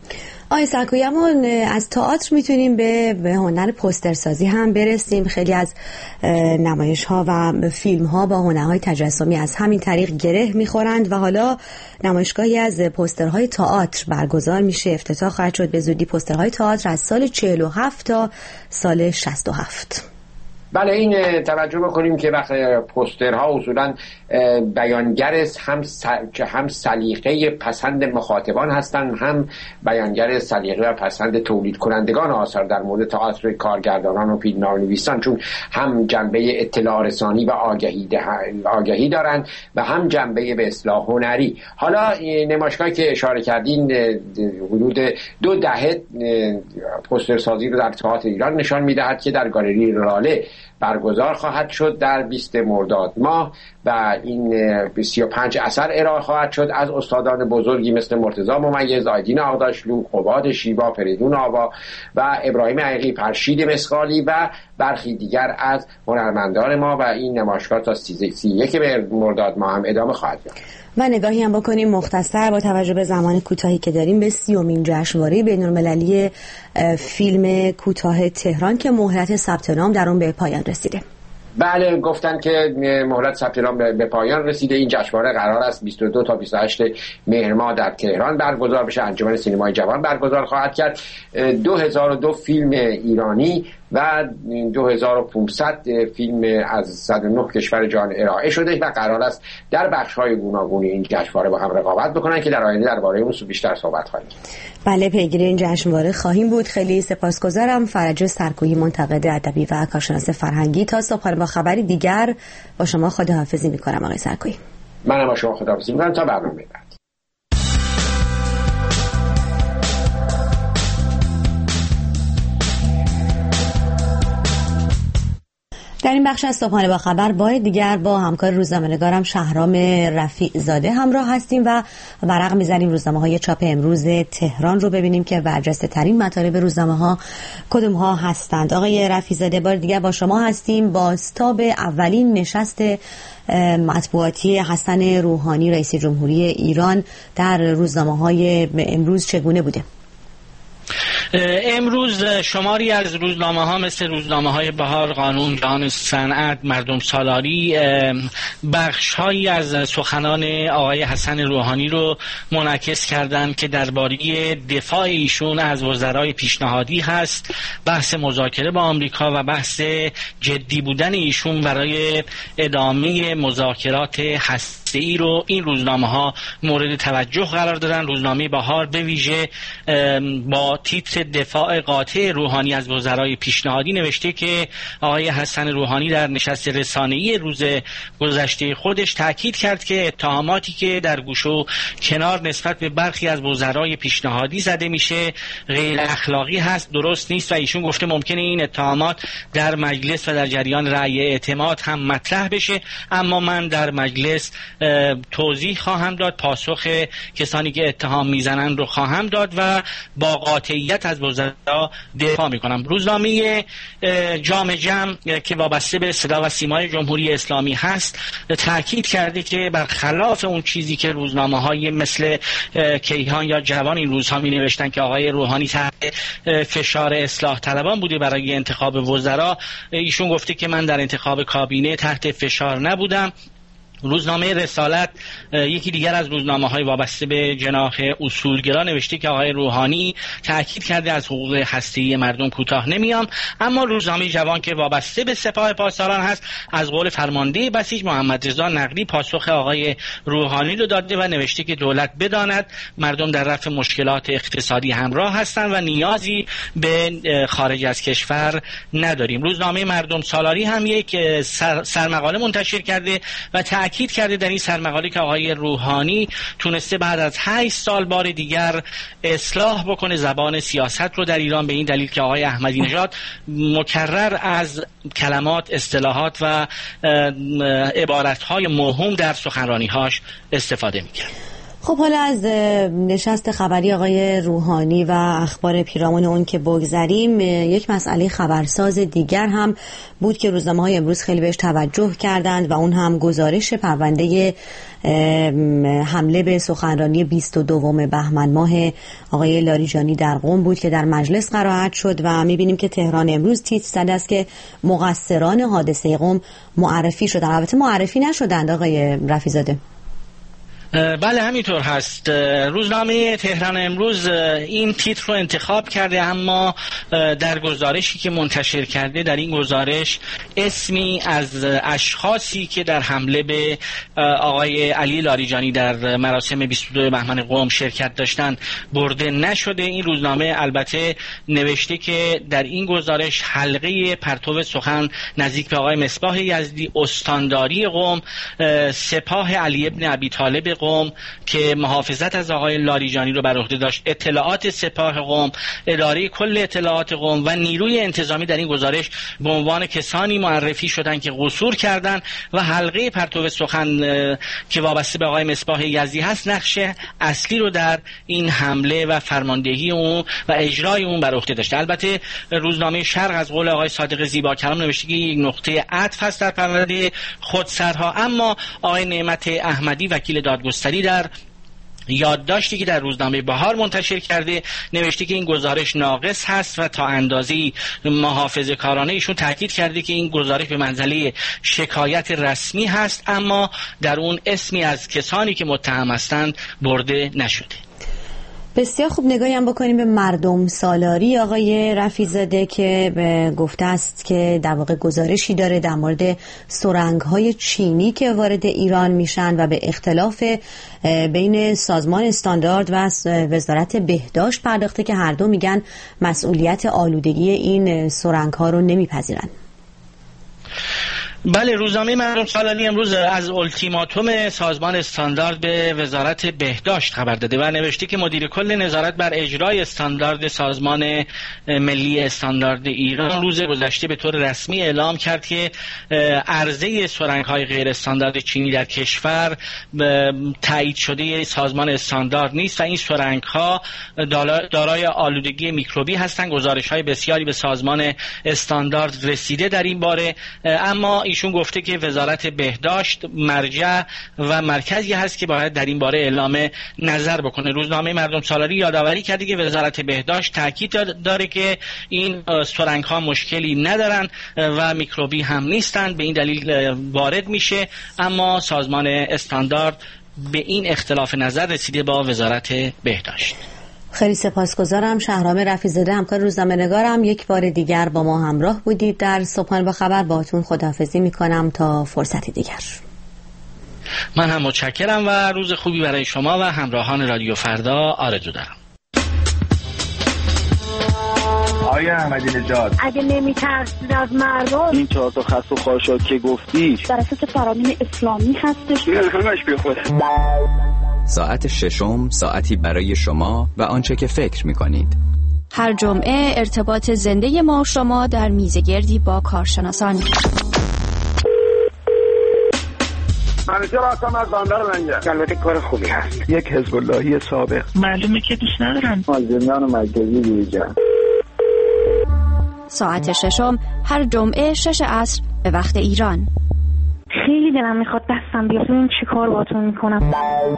آقای سرکویی، اما از تئاتر میتونیم به هنر پوسترسازی هم برسیم. خیلی از نمایش ها و فیلم ها با هنرهای تجسمی از همین طریق گره میخورند و حالا نمایشگاهی از پوسترهای تئاتر برگزار میشه. افتتاح خواهد شد به زودی پوسترهای تئاتر از سال 47 تا سال 67. بله، این توجه بکنیم که وقت پوسترها اصولا بیانگر هم سلیقه پسند مخاطبان هستند، هم بیانگر سلیقه و پسند تولید کنندگان آثار در مورد تئاتر، کارگردانان و فیلمنامه‌نویسان، چون هم جنبه اطلاع رسانی و آگهی دارند و هم جنبه به اصطلاح هنری. حالا نمایشگاهی که اشاره کردین حدود 2 دهه پوسترسازی رو در تئاتر ایران نشان می‌دهد که در گالری راله برگزار خواهد شد در 20 مرداد ماه و این 35 اثر ارائه خواهد شد از استادان بزرگی مثل مرتضی ممیز، آیدین آغداشلو، قباد شیوا، فریدون آوا و ابراهیم عقیلی، فرشید مسقالی و برخی دیگر از هنرمندان ما و این نمایشگاه تا 31 مرداد ماه هم ادامه خواهد یافت. و نگاهی هم بکنیم مختصر با توجه به زمان کوتاهی که داریم به 30مین جشنواره بین‌المللی فیلم کوتاه تهران که مهلت ثبت نام در اون به پایان رسیده. بله، گفتن که مهلت ثبت نام به پایان رسیده. این جشنواره قرار است 22 تا 28 مهر ماه در تهران برگزار بشه. انجمن سینمای جوان برگزار خواهد کرد. 2002 فیلم ایرانی و 2500 فیلم از 109 کشور جهان ارائه شده و قرار است در بخش‌های گوناگون این جشنواره با هم رقابت بکنن که در آینده درباره اون بیشتر صحبت خواهیم کرد. بله، پیگیر این جشنواره خواهیم بود. خیلی سپاسگزارم. فرج سرکویی، منتقد ادبی و کارشناس فرهنگی. تا صبحانه با خبری دیگر با شما خداحافظی می‌کنم آقای سرکویی. منم با شما خداحافظی می‌کنم تا برنامه بعد. در این بخش از صبحانه با خبر بار دیگر با همکار روزنامه‌نگارم شهرام رفیع زاده همراه هستیم و ورق می‌زنیم روزنامه‌های چاپ امروز تهران رو ببینیم که برجسته‌ترین مطالب روزنامه‌ها کدوم ها هستند. آقای رفیع زاده، بار دیگر با شما هستیم. بازتاب اولین نشست مطبوعاتی حسن روحانی رئیس جمهوری ایران در روزنامه‌های امروز چگونه بوده؟ امروز شماری از روزنامه ها مثل روزنامه های بهار، قانون، جهان صنعت، مردم سالاری بخش هایی از سخنان آقای حسن روحانی رو منعکس کردند که درباره دفاع ایشون از وزرای پیشنهادی هست، بحث مذاکره با آمریکا و بحث جدی بودن ایشون برای ادامه مذاکرات هسته‌ای رو این روزنامه ها مورد توجه قرار دادن. روزنامه بهار به ویژه با تیتر دفاع قاطع روحانی از وزرای پیشنهادی نوشته که آقای حسن روحانی در نشست رسانه‌ای روز گذشته خودش تاکید کرد که اتهاماتی که در گوشه و کنار نسبت به برخی از وزرای پیشنهادی زده میشه غیر اخلاقی هست، درست نیست و ایشون گفته ممکنه این اتهامات در مجلس و در جریان رأی اعتماد هم مطرح بشه، اما من در مجلس توضیح خواهم داد، پاسخ کسانی که اتهام میزنن رو خواهم داد و با قاطعیت از وزرا دفاع میکنم. روزنامه جام جم که وابسته به صدا و سیمای جمهوری اسلامی هست تاکید کرده که برخلاف اون چیزی که روزنامه های مثل کیهان یا جوان این روزها می نوشتن که آقای روحانی تحت فشار اصلاح طلبان بوده برای انتخاب وزرا، ایشون گفته که من در انتخاب کابینه تحت فشار نبودم. روزنامه رسالت یکی دیگر از روزنامه‌های وابسته به جناح اصولگرا نوشته که آقای روحانی تاکید کرده از حقوق هسته‌ای مردم کوتاه نمیام، اما روزنامه جوان که وابسته به سپاه پاسداران هست از قول فرمانده بسیج محمد رضا نقدی پاسخ آقای روحانی رو داده و نوشته که دولت بداند مردم در رفع مشکلات اقتصادی همراه هستند و نیازی به خارج از کشور نداریم. روزنامه مردم سالاری هم یک سرمقاله منتشر کرده و تأکید کرده در این سرمقاله که آقای روحانی تونسته بعد از 8 سال بار دیگر اصلاح بکنه زبان سیاست رو در ایران، به این دلیل که آقای احمدی نژاد مکرر از کلمات، اصطلاحات و عبارت‌های موهوم در سخنرانی‌هاش استفاده می‌کرد. خب حالا از نشست خبری آقای روحانی و اخبار پیرامون اون که بگذریم، یک مسئله خبرساز دیگر هم بود که روزنامه‌های امروز خیلی بهش توجه کردند و اون هم گزارش پرونده حمله به سخنرانی 22 بهمن ماه آقای لاریجانی در قم بود که در مجلس قرائت شد و می‌بینیم که تهران امروز تیتر زده است که مقصران حادثه قم معرفی شدند. البته معرفی نشدند آقای رفیع‌زاده. بله همینطور هست. روزنامه تهران امروز این تیتر رو انتخاب کرده، اما در گزارشی که منتشر کرده در این گزارش اسمی از اشخاصی که در حمله به آقای علی لاریجانی در مراسم 22 بهمن قم شرکت داشتن برده نشده. این روزنامه البته نوشته که در این گزارش حلقه پرتو سخن نزدیک به آقای مصباح یزدی، استانداری قم، سپاه علی ابن ابی طالب قم که محافظت از آقای لاریجانی رو بر عهده داشت، اطلاعات سپاه قم، اداره کل اطلاعات قم و نیروی انتظامی در این گزارش به عنوان کسانی معرفی شدند که قصور کردند و حلقه پرتو سخن که وابسته به آقای مصباح یزدی هست نقش اصلی رو در این حمله و فرماندهی اون و اجرای اون بر عهده داشت. البته روزنامه شرق از قول آقای صادق زیبا کلام نوشته که یک نقطه عطف هست در پرونده خودسرها، اما آقای نعمت احمدی وکیل دادگستری در یادداشتی که در روزنامه بهار منتشر کرده نوشته که این گزارش ناقص هست و تا اندازه‌ای محافظه‌کارانه ایشون تاکید کرده که این گزارش به منزله شکایت رسمی هست، اما در اون اسمی از کسانی که متهم هستند برده نشده. بسیار خوب، نگاهی هم بکنیم به مردم سالاری آقای رفیع‌زاده که گفته است که در واقع گزارشی داره در مورد سرنگ‌های چینی که وارد ایران میشن و به اختلاف بین سازمان استاندارد و وزارت بهداشت پرداخته که هر دو میگن مسئولیت آلودگی این سرنگ‌ها رو نمیپذیرن. بله، روزنامه مردم سالاری امروز از التیماتوم سازمان استاندارد به وزارت بهداشت خبر داده و نوشته که مدیر کل نظارت بر اجرای استاندارد سازمان ملی استاندارد ایران روز گذشته به طور رسمی اعلام کرد که عرضه سرنگ‌های غیر استاندارد چینی در کشور تایید شده سازمان استاندارد نیست و این سرنگ‌ها دارای آلودگی میکروبی هستند. گزارش‌های بسیاری به سازمان استاندارد رسیده در این باره، اما ایشون گفته که وزارت بهداشت مرجع و مرکزی هست که باید در این باره اعلام نظر بکنه. روزنامه مردم سالاری یادآوری کرده که وزارت بهداشت تاکید داره که این سرنگ‌ها مشکلی ندارن و میکروبی هم نیستند، به این دلیل وارد میشه، اما سازمان استاندارد به این اختلاف نظر رسیده با وزارت بهداشت. خیلی سپاسگزارم. شهرام رفیع‌زاده همکار روزنامه‌نگارم یک بار دیگر با ما همراه بودید در صبحانه با خبر. باهاتون خداحافظی میکنم تا فرصتی دیگر. من هم متشکرم و روز خوبی برای شما و همراهان رادیو فردا آرزو دارم. آقای احمدی نژاد، اگه نمیترسید از مردم، این 4 تا خط و خاشاک که گفتی در اساس فرامین اسلامی هستش. همش بی خود. ساعت ششم، ساعتی برای شما و آنچه که فکر می‌کنید. هر جمعه ارتباط زنده ما و شما در میزگردی با کارشناسان. منیجر هستم از بندر لنگر. البته کار خوبی هست. یک حزب اللهی سابق. معلومه که دوست ندارم. از زندان مرکزی بیرون. ساعت ششم هر جمعه 6 عصر به وقت ایران. خیلی دلم میخواد دستم بیاد، این چی کار باتون میکنم.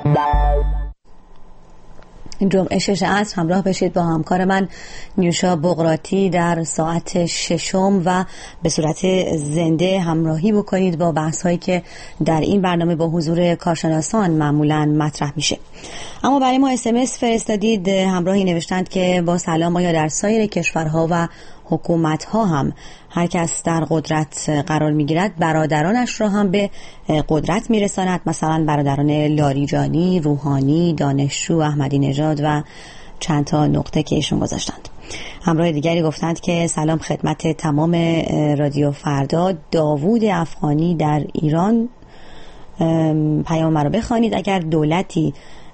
جمعه 6 عصر همراه بشید با همکار من نیوشا بقراطی در ساعت ششم و به صورت زنده همراهی بکنید با بحث هایی که در این برنامه با حضور کارشناسان معمولا مطرح میشه. اما برای ما SMS فرستادید، همراهی نوشتند که با سلام، آیا در سایر کشورها و حکومت‌ها هم هر کس در قدرت قرار می‌گیرد برادرانش را هم به قدرت می‌رساند، مثلا برادران لاریجانی، روحانی، دانشجو، احمدی نژاد و چند تا نقطه که ایشون گذاشتند. همراه دیگری گفتند که سلام خدمت تمام رادیو فردا، داوود افغانی در ایران، پیام مرا بخوانید. اگر دولتی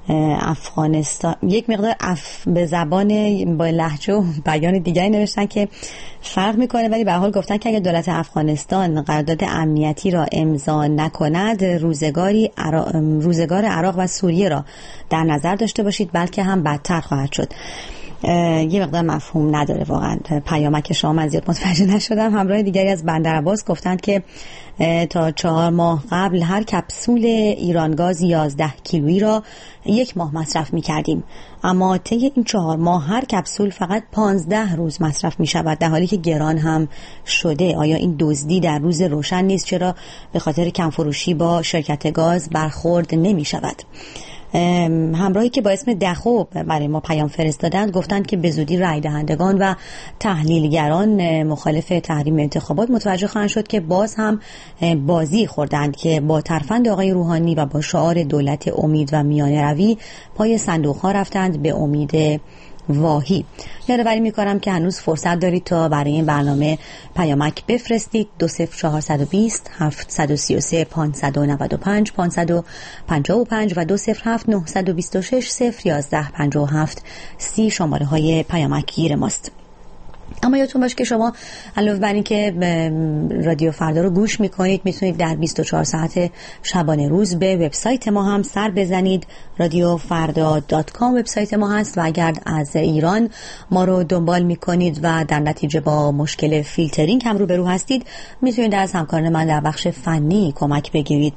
افغانستان یک مقدار به زبان با لهجه و بیان دیگری نوشتن که فرق میکنه، ولی به هر حال گفتن که اگر دولت افغانستان قرارداد امنیتی را امضا نکند روزگار عراق و سوریه را در نظر داشته باشید، بلکه هم بدتر خواهد شد. یه مقدار مفهوم نداره واقعا پیامک شما، من زیاد متوجه نشدم. همراه دیگری از بندرعباس گفتند که تا 4 ماه قبل هر کپسول ایرانگاز 11 کیلویی را 1 ماه مصرف می کردیم، اما طی این 4 ماه هر کپسول فقط 15 روز مصرف می شود، در حالی که گران هم شده. آیا این دزدی در روز روشن نیست؟ چرا به خاطر کمفروشی با شرکت گاز برخورد نمی شود؟ همراهی که با اسم دخو برای ما پیام فرستادند گفتند که به زودی رای دهندگان و تحلیلگران مخالف تحریم انتخابات متوجه خواهند شد که باز هم بازی خوردند که با ترفند آقای روحانی و با شعار دولت امید و میانه روی پای صندوق ها رفتند به امید واهی. یادآوری می‌کنم که هنوز فرصت دارید تا برای این برنامه پیامک بفرستید. 20420 733 595 555 و 207 926 011 57 30 شماره های پیامک گیر ماست. اما یادتون باشه که شما علاوه بر این که رادیو فردا رو گوش میکنید، میتونید در 24 ساعت شبانه روز به وبسایت ما هم سر بزنید. radiofarda.com وبسایت ما هست و اگر از ایران ما رو دنبال میکنید و در نتیجه با مشکل فیلترینگ هم روبرو هستید، میتونید از همکاران من در بخش فنی کمک بگیرید.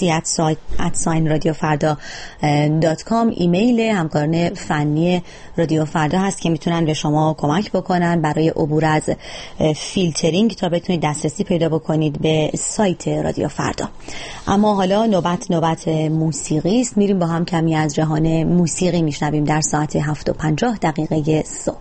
proxy@radiofarda.com ایمیل همکاران فنی رادیو فردا هست که میتونن به شما کمک بکنن برای عبور از فیلترینگ تا بتونید دسترسی پیدا بکنید به سایت رادیو فردا. اما حالا نوبت موسیقی است. میریم با هم کمی از جهان موسیقی میشنویم در ساعت 7:50 صبح.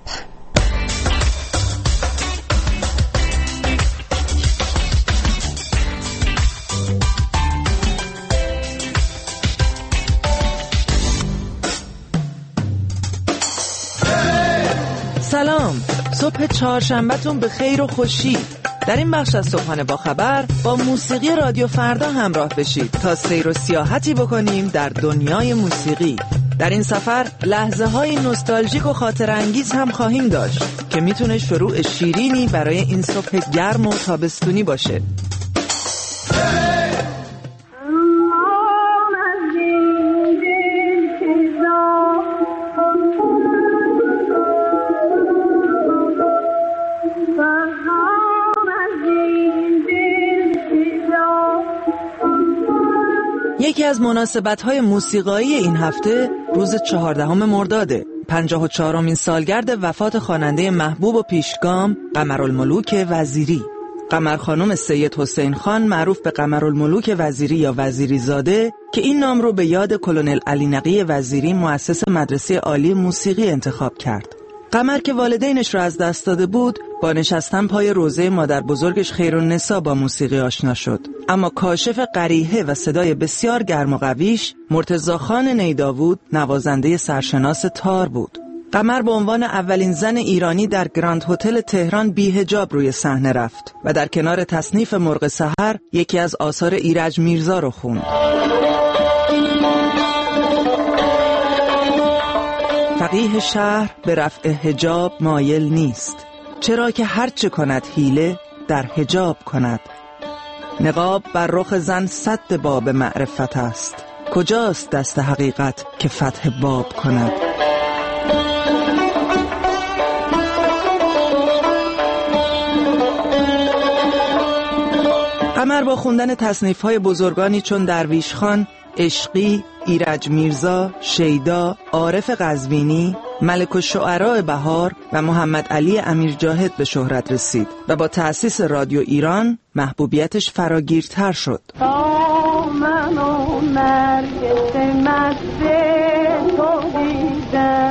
سلام، صبح چهارشنبه‌تون به خیر و خوشی. در این بخش از صبحانه با خبر با موسیقی رادیو فردا همراه بشید تا سیر و سیاحتی بکنیم در دنیای موسیقی. در این سفر لحظه های نوستالژیک و خاطر انگیز هم خواهیم داشت که میتونه شروع شیرینی برای این صبح گرم و تابستونی باشه. یکی از مناسبت‌های موسیقایی این هفته روز 14 مرداده، 54مین سالگرد وفات خواننده محبوب و پیشگام قمرالملوک وزیری. قمر خانم سید حسین خان معروف به قمرالملوک وزیری یا وزیری زاده که این نام رو به یاد کلونل علی نقی وزیری مؤسس مدرسه عالی موسیقی انتخاب کرد. قمر که والدینش رو از دست داده بود، با نشستن پای روضه مادر بزرگش خیرالنساء با موسیقی آشنا شد. اما کاشف قریحه و صدای بسیار گرم و قویش مرتضی خان نیداود نوازنده سرشناس تار بود. قمر به عنوان اولین زن ایرانی در گراند هتل تهران بی حجاب روی صحنه رفت و در کنار تصنیف مرغ سحر یکی از آثار ایرج میرزا رو خوند. فقیه شهر به رفع حجاب مایل نیست، چرا که هرچه کند حیله در حجاب کند. نقاب بر رخ زن سد باب معرفت است، کجاست دست حقیقت که فتح باب کند. قمر با خوندن تصنیف‌های بزرگانی چون درویش خان، عشقی، ایرج میرزا، شیدا، عارف قزوینی، ملک الشعراء بهار و محمد علی امیرجاهد به شهرت رسید و با تأسیس رادیو ایران محبوبیتش فراگیرتر شد. من و نرگس مست تو دیدم،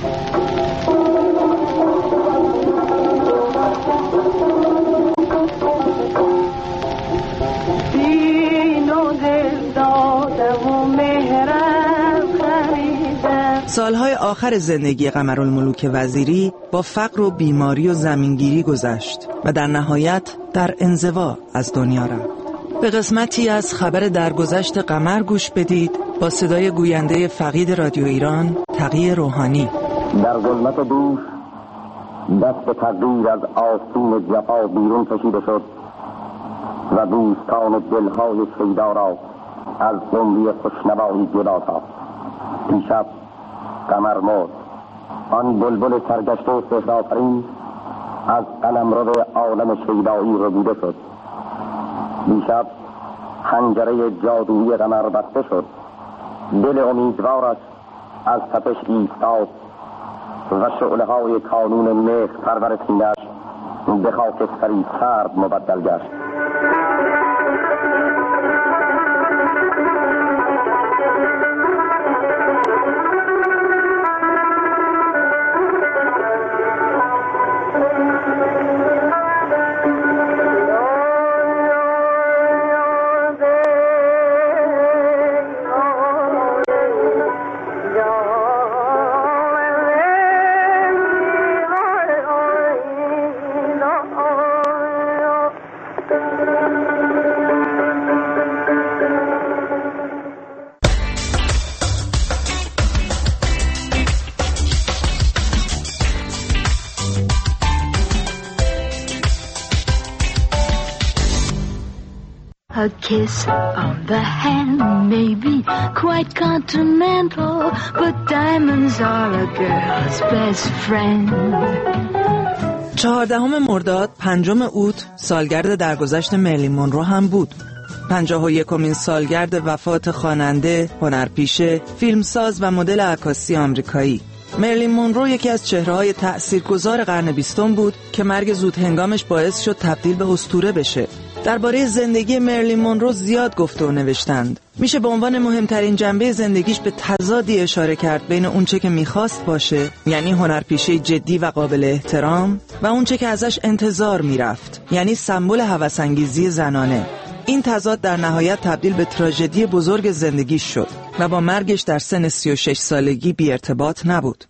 دین و دل دادم و مهرم خریدم. سالهای آخر زندگی قمرالملوک وزیری با فقر و بیماری و زمینگیری گذشت و در نهایت در انزوا از دنیا رفت. به قسمتی از خبر درگذشت قمر گوش بدید با صدای گوینده فقید رادیو ایران تقی روحانی. در ظلمت دوش دست تقدیر از آستین جفا بیرون کشیده شد و دوستان دلهای شیدا را از قمری خوشنوایی جدا ساخت. دیشب قمر مرد، آن بلبل سرگشته سحرآفرین از قلمرو عالم شیدایی ربوده شد. دیشب حنجره جادویی قمر بسته شد، دل امیدوارش از تپش ایستاد و شعله‌های کانون مهر پرور سینه‌اش به خاکستری سرد مبدل گشت. A kiss on the hand may be quite continental, but diamonds are a girl's best friend. 14 مرداد 5 اوت سالگرد درگذشت مرلین مونرو هم بود. 51مین سالگرد وفات خواننده، هنرپیشه، فیلمساز و مدل عکاسی آمریکایی. مرلین مونرو یکی از چهره‌های تأثیرگذار قرن 20 بود که مرگ زود هنگامش باعث شد تبدیل به اسطوره بشه. درباره زندگی مرلین مونرو زیاد گفته و نوشتند. میشه به عنوان مهمترین جنبه زندگیش به تضادی اشاره کرد بین اونچه که میخواست باشه، یعنی هنرپیشه جدی و قابل احترام، و اونچه که ازش انتظار میرفت، یعنی سمبل هوس‌انگیزی زنانه. این تضاد در نهایت تبدیل به تراژدی بزرگ زندگیش شد و با مرگش در سن 36 سالگی بی ارتباط نبود.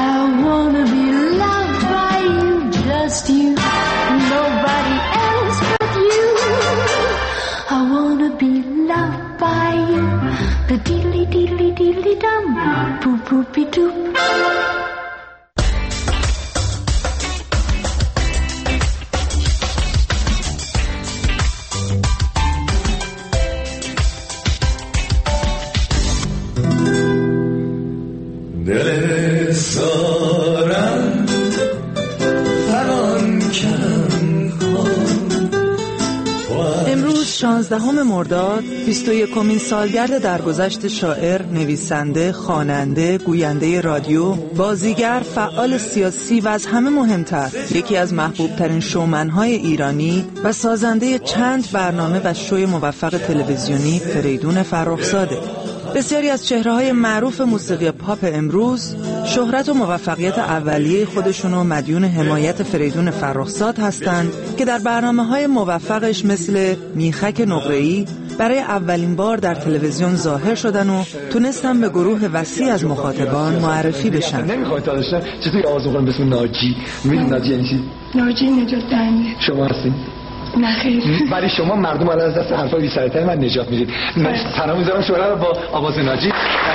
دل سارم فران کن. امروز 16 مرداد 21مین سالگرد درگذشت شاعر، نویسنده، خواننده، گوینده رادیو، بازیگر، فعال سیاسی و از همه مهمتر یکی از محبوب ترین شومن‌های ایرانی و سازنده چند برنامه و شوی موفق تلویزیونی فریدون فرخزاده. بسیاری از چهره‌های معروف موسیقی پاپ امروز شهرت و موفقیت اولیه خودشونو مدیون حمایت فریدون فرخزاد هستند که در برنامه‌های موفقش مثل میخک نقره‌ای برای اولین بار در تلویزیون ظاهر شدن و تونستن به گروه وسیع از مخاطبان معرفی بشن. نمیخواد داشتن چطوری آواز بخونم به اسم ناجی؟ میدونی ناجی یعنی چی؟ ناجی نجات دهنده. شما هستین؟ نه خیر. برای شما مردم الان از دست حرفای بی سر من نجات میدید. من سلام میذارم شما رو با آواز ناجی.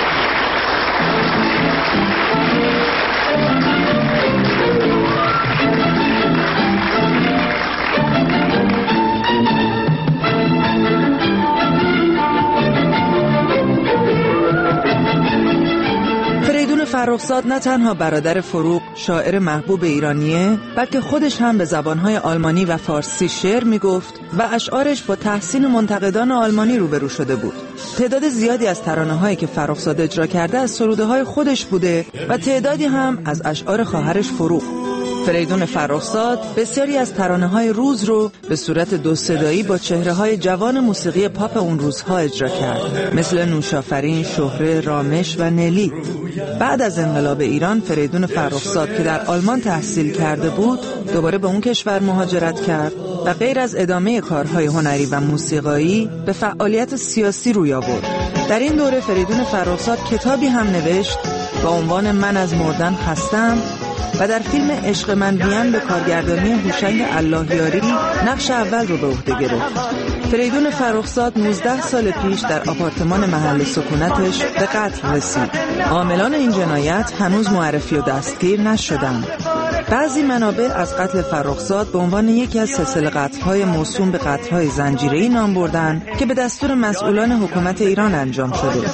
فرخزاد نه تنها برادر فروغ شاعر محبوب ایرانیه، بلکه خودش هم به زبانهای آلمانی و فارسی شعر میگفت و اشعارش با تحسین منتقدان آلمانی روبرو شده بود. تعداد زیادی از ترانه‌هایی که فرخزاد اجرا کرده از سروده‌های خودش بوده و تعدادی هم از اشعار خواهرش فروغ. فریدون فرخزاد بسیاری از ترانه‌های روز رو به صورت دو صدایی با چهره‌های جوان موسیقی پاپ اون روزها اجرا کرد، مثل نوشافرین، شهره، رامش و نلی. بعد از انقلاب ایران فریدون فرخزاد که در آلمان تحصیل کرده بود دوباره به اون کشور مهاجرت کرد و غیر از ادامه کارهای هنری و موسیقایی به فعالیت سیاسی روی آورد. در این دوره فریدون فرخزاد کتابی هم نوشت با عنوان من از مردن خستم و در فیلم عشق من وین به کارگردانی هوشنگ اللهیاری نقش اول رو به عهده گرفت. فریدون فرخزاد 19 سال پیش در آپارتمان محل سکونتش به قتل رسید. عاملان این جنایت هنوز معرفی و دستگیر نشدند. بعضی منابع از قتل فرخزاد به عنوان یکی از سلسله قتل‌های موسوم به قتل‌های زنجیره‌ای نام بردن که به دستور مسئولان حکومت ایران انجام شده.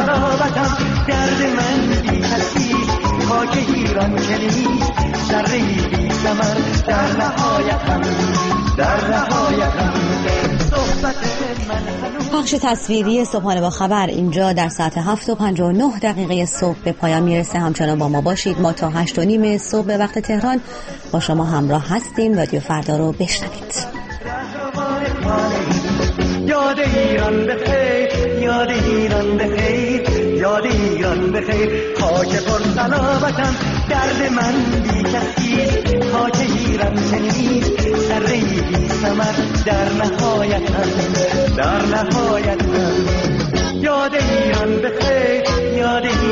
پخش تصویری صبحانه با خبر اینجا در ساعت 7:59 صبح به پایان میرسه. همچنان با ما باشید. ما تا 8:30 صبح به وقت تهران با شما همراه هستیم. رادیو فردا رو بشنوید. یاد ایران بخیر، یاد ایران بخیر، یاد ایران بخیر. خاک پر صلابتم درد من بی کسیست، خاک ایران چنین سری بی ثمر در نهایتم، در نهایتم. یاد ایران بخیر، یاد ایران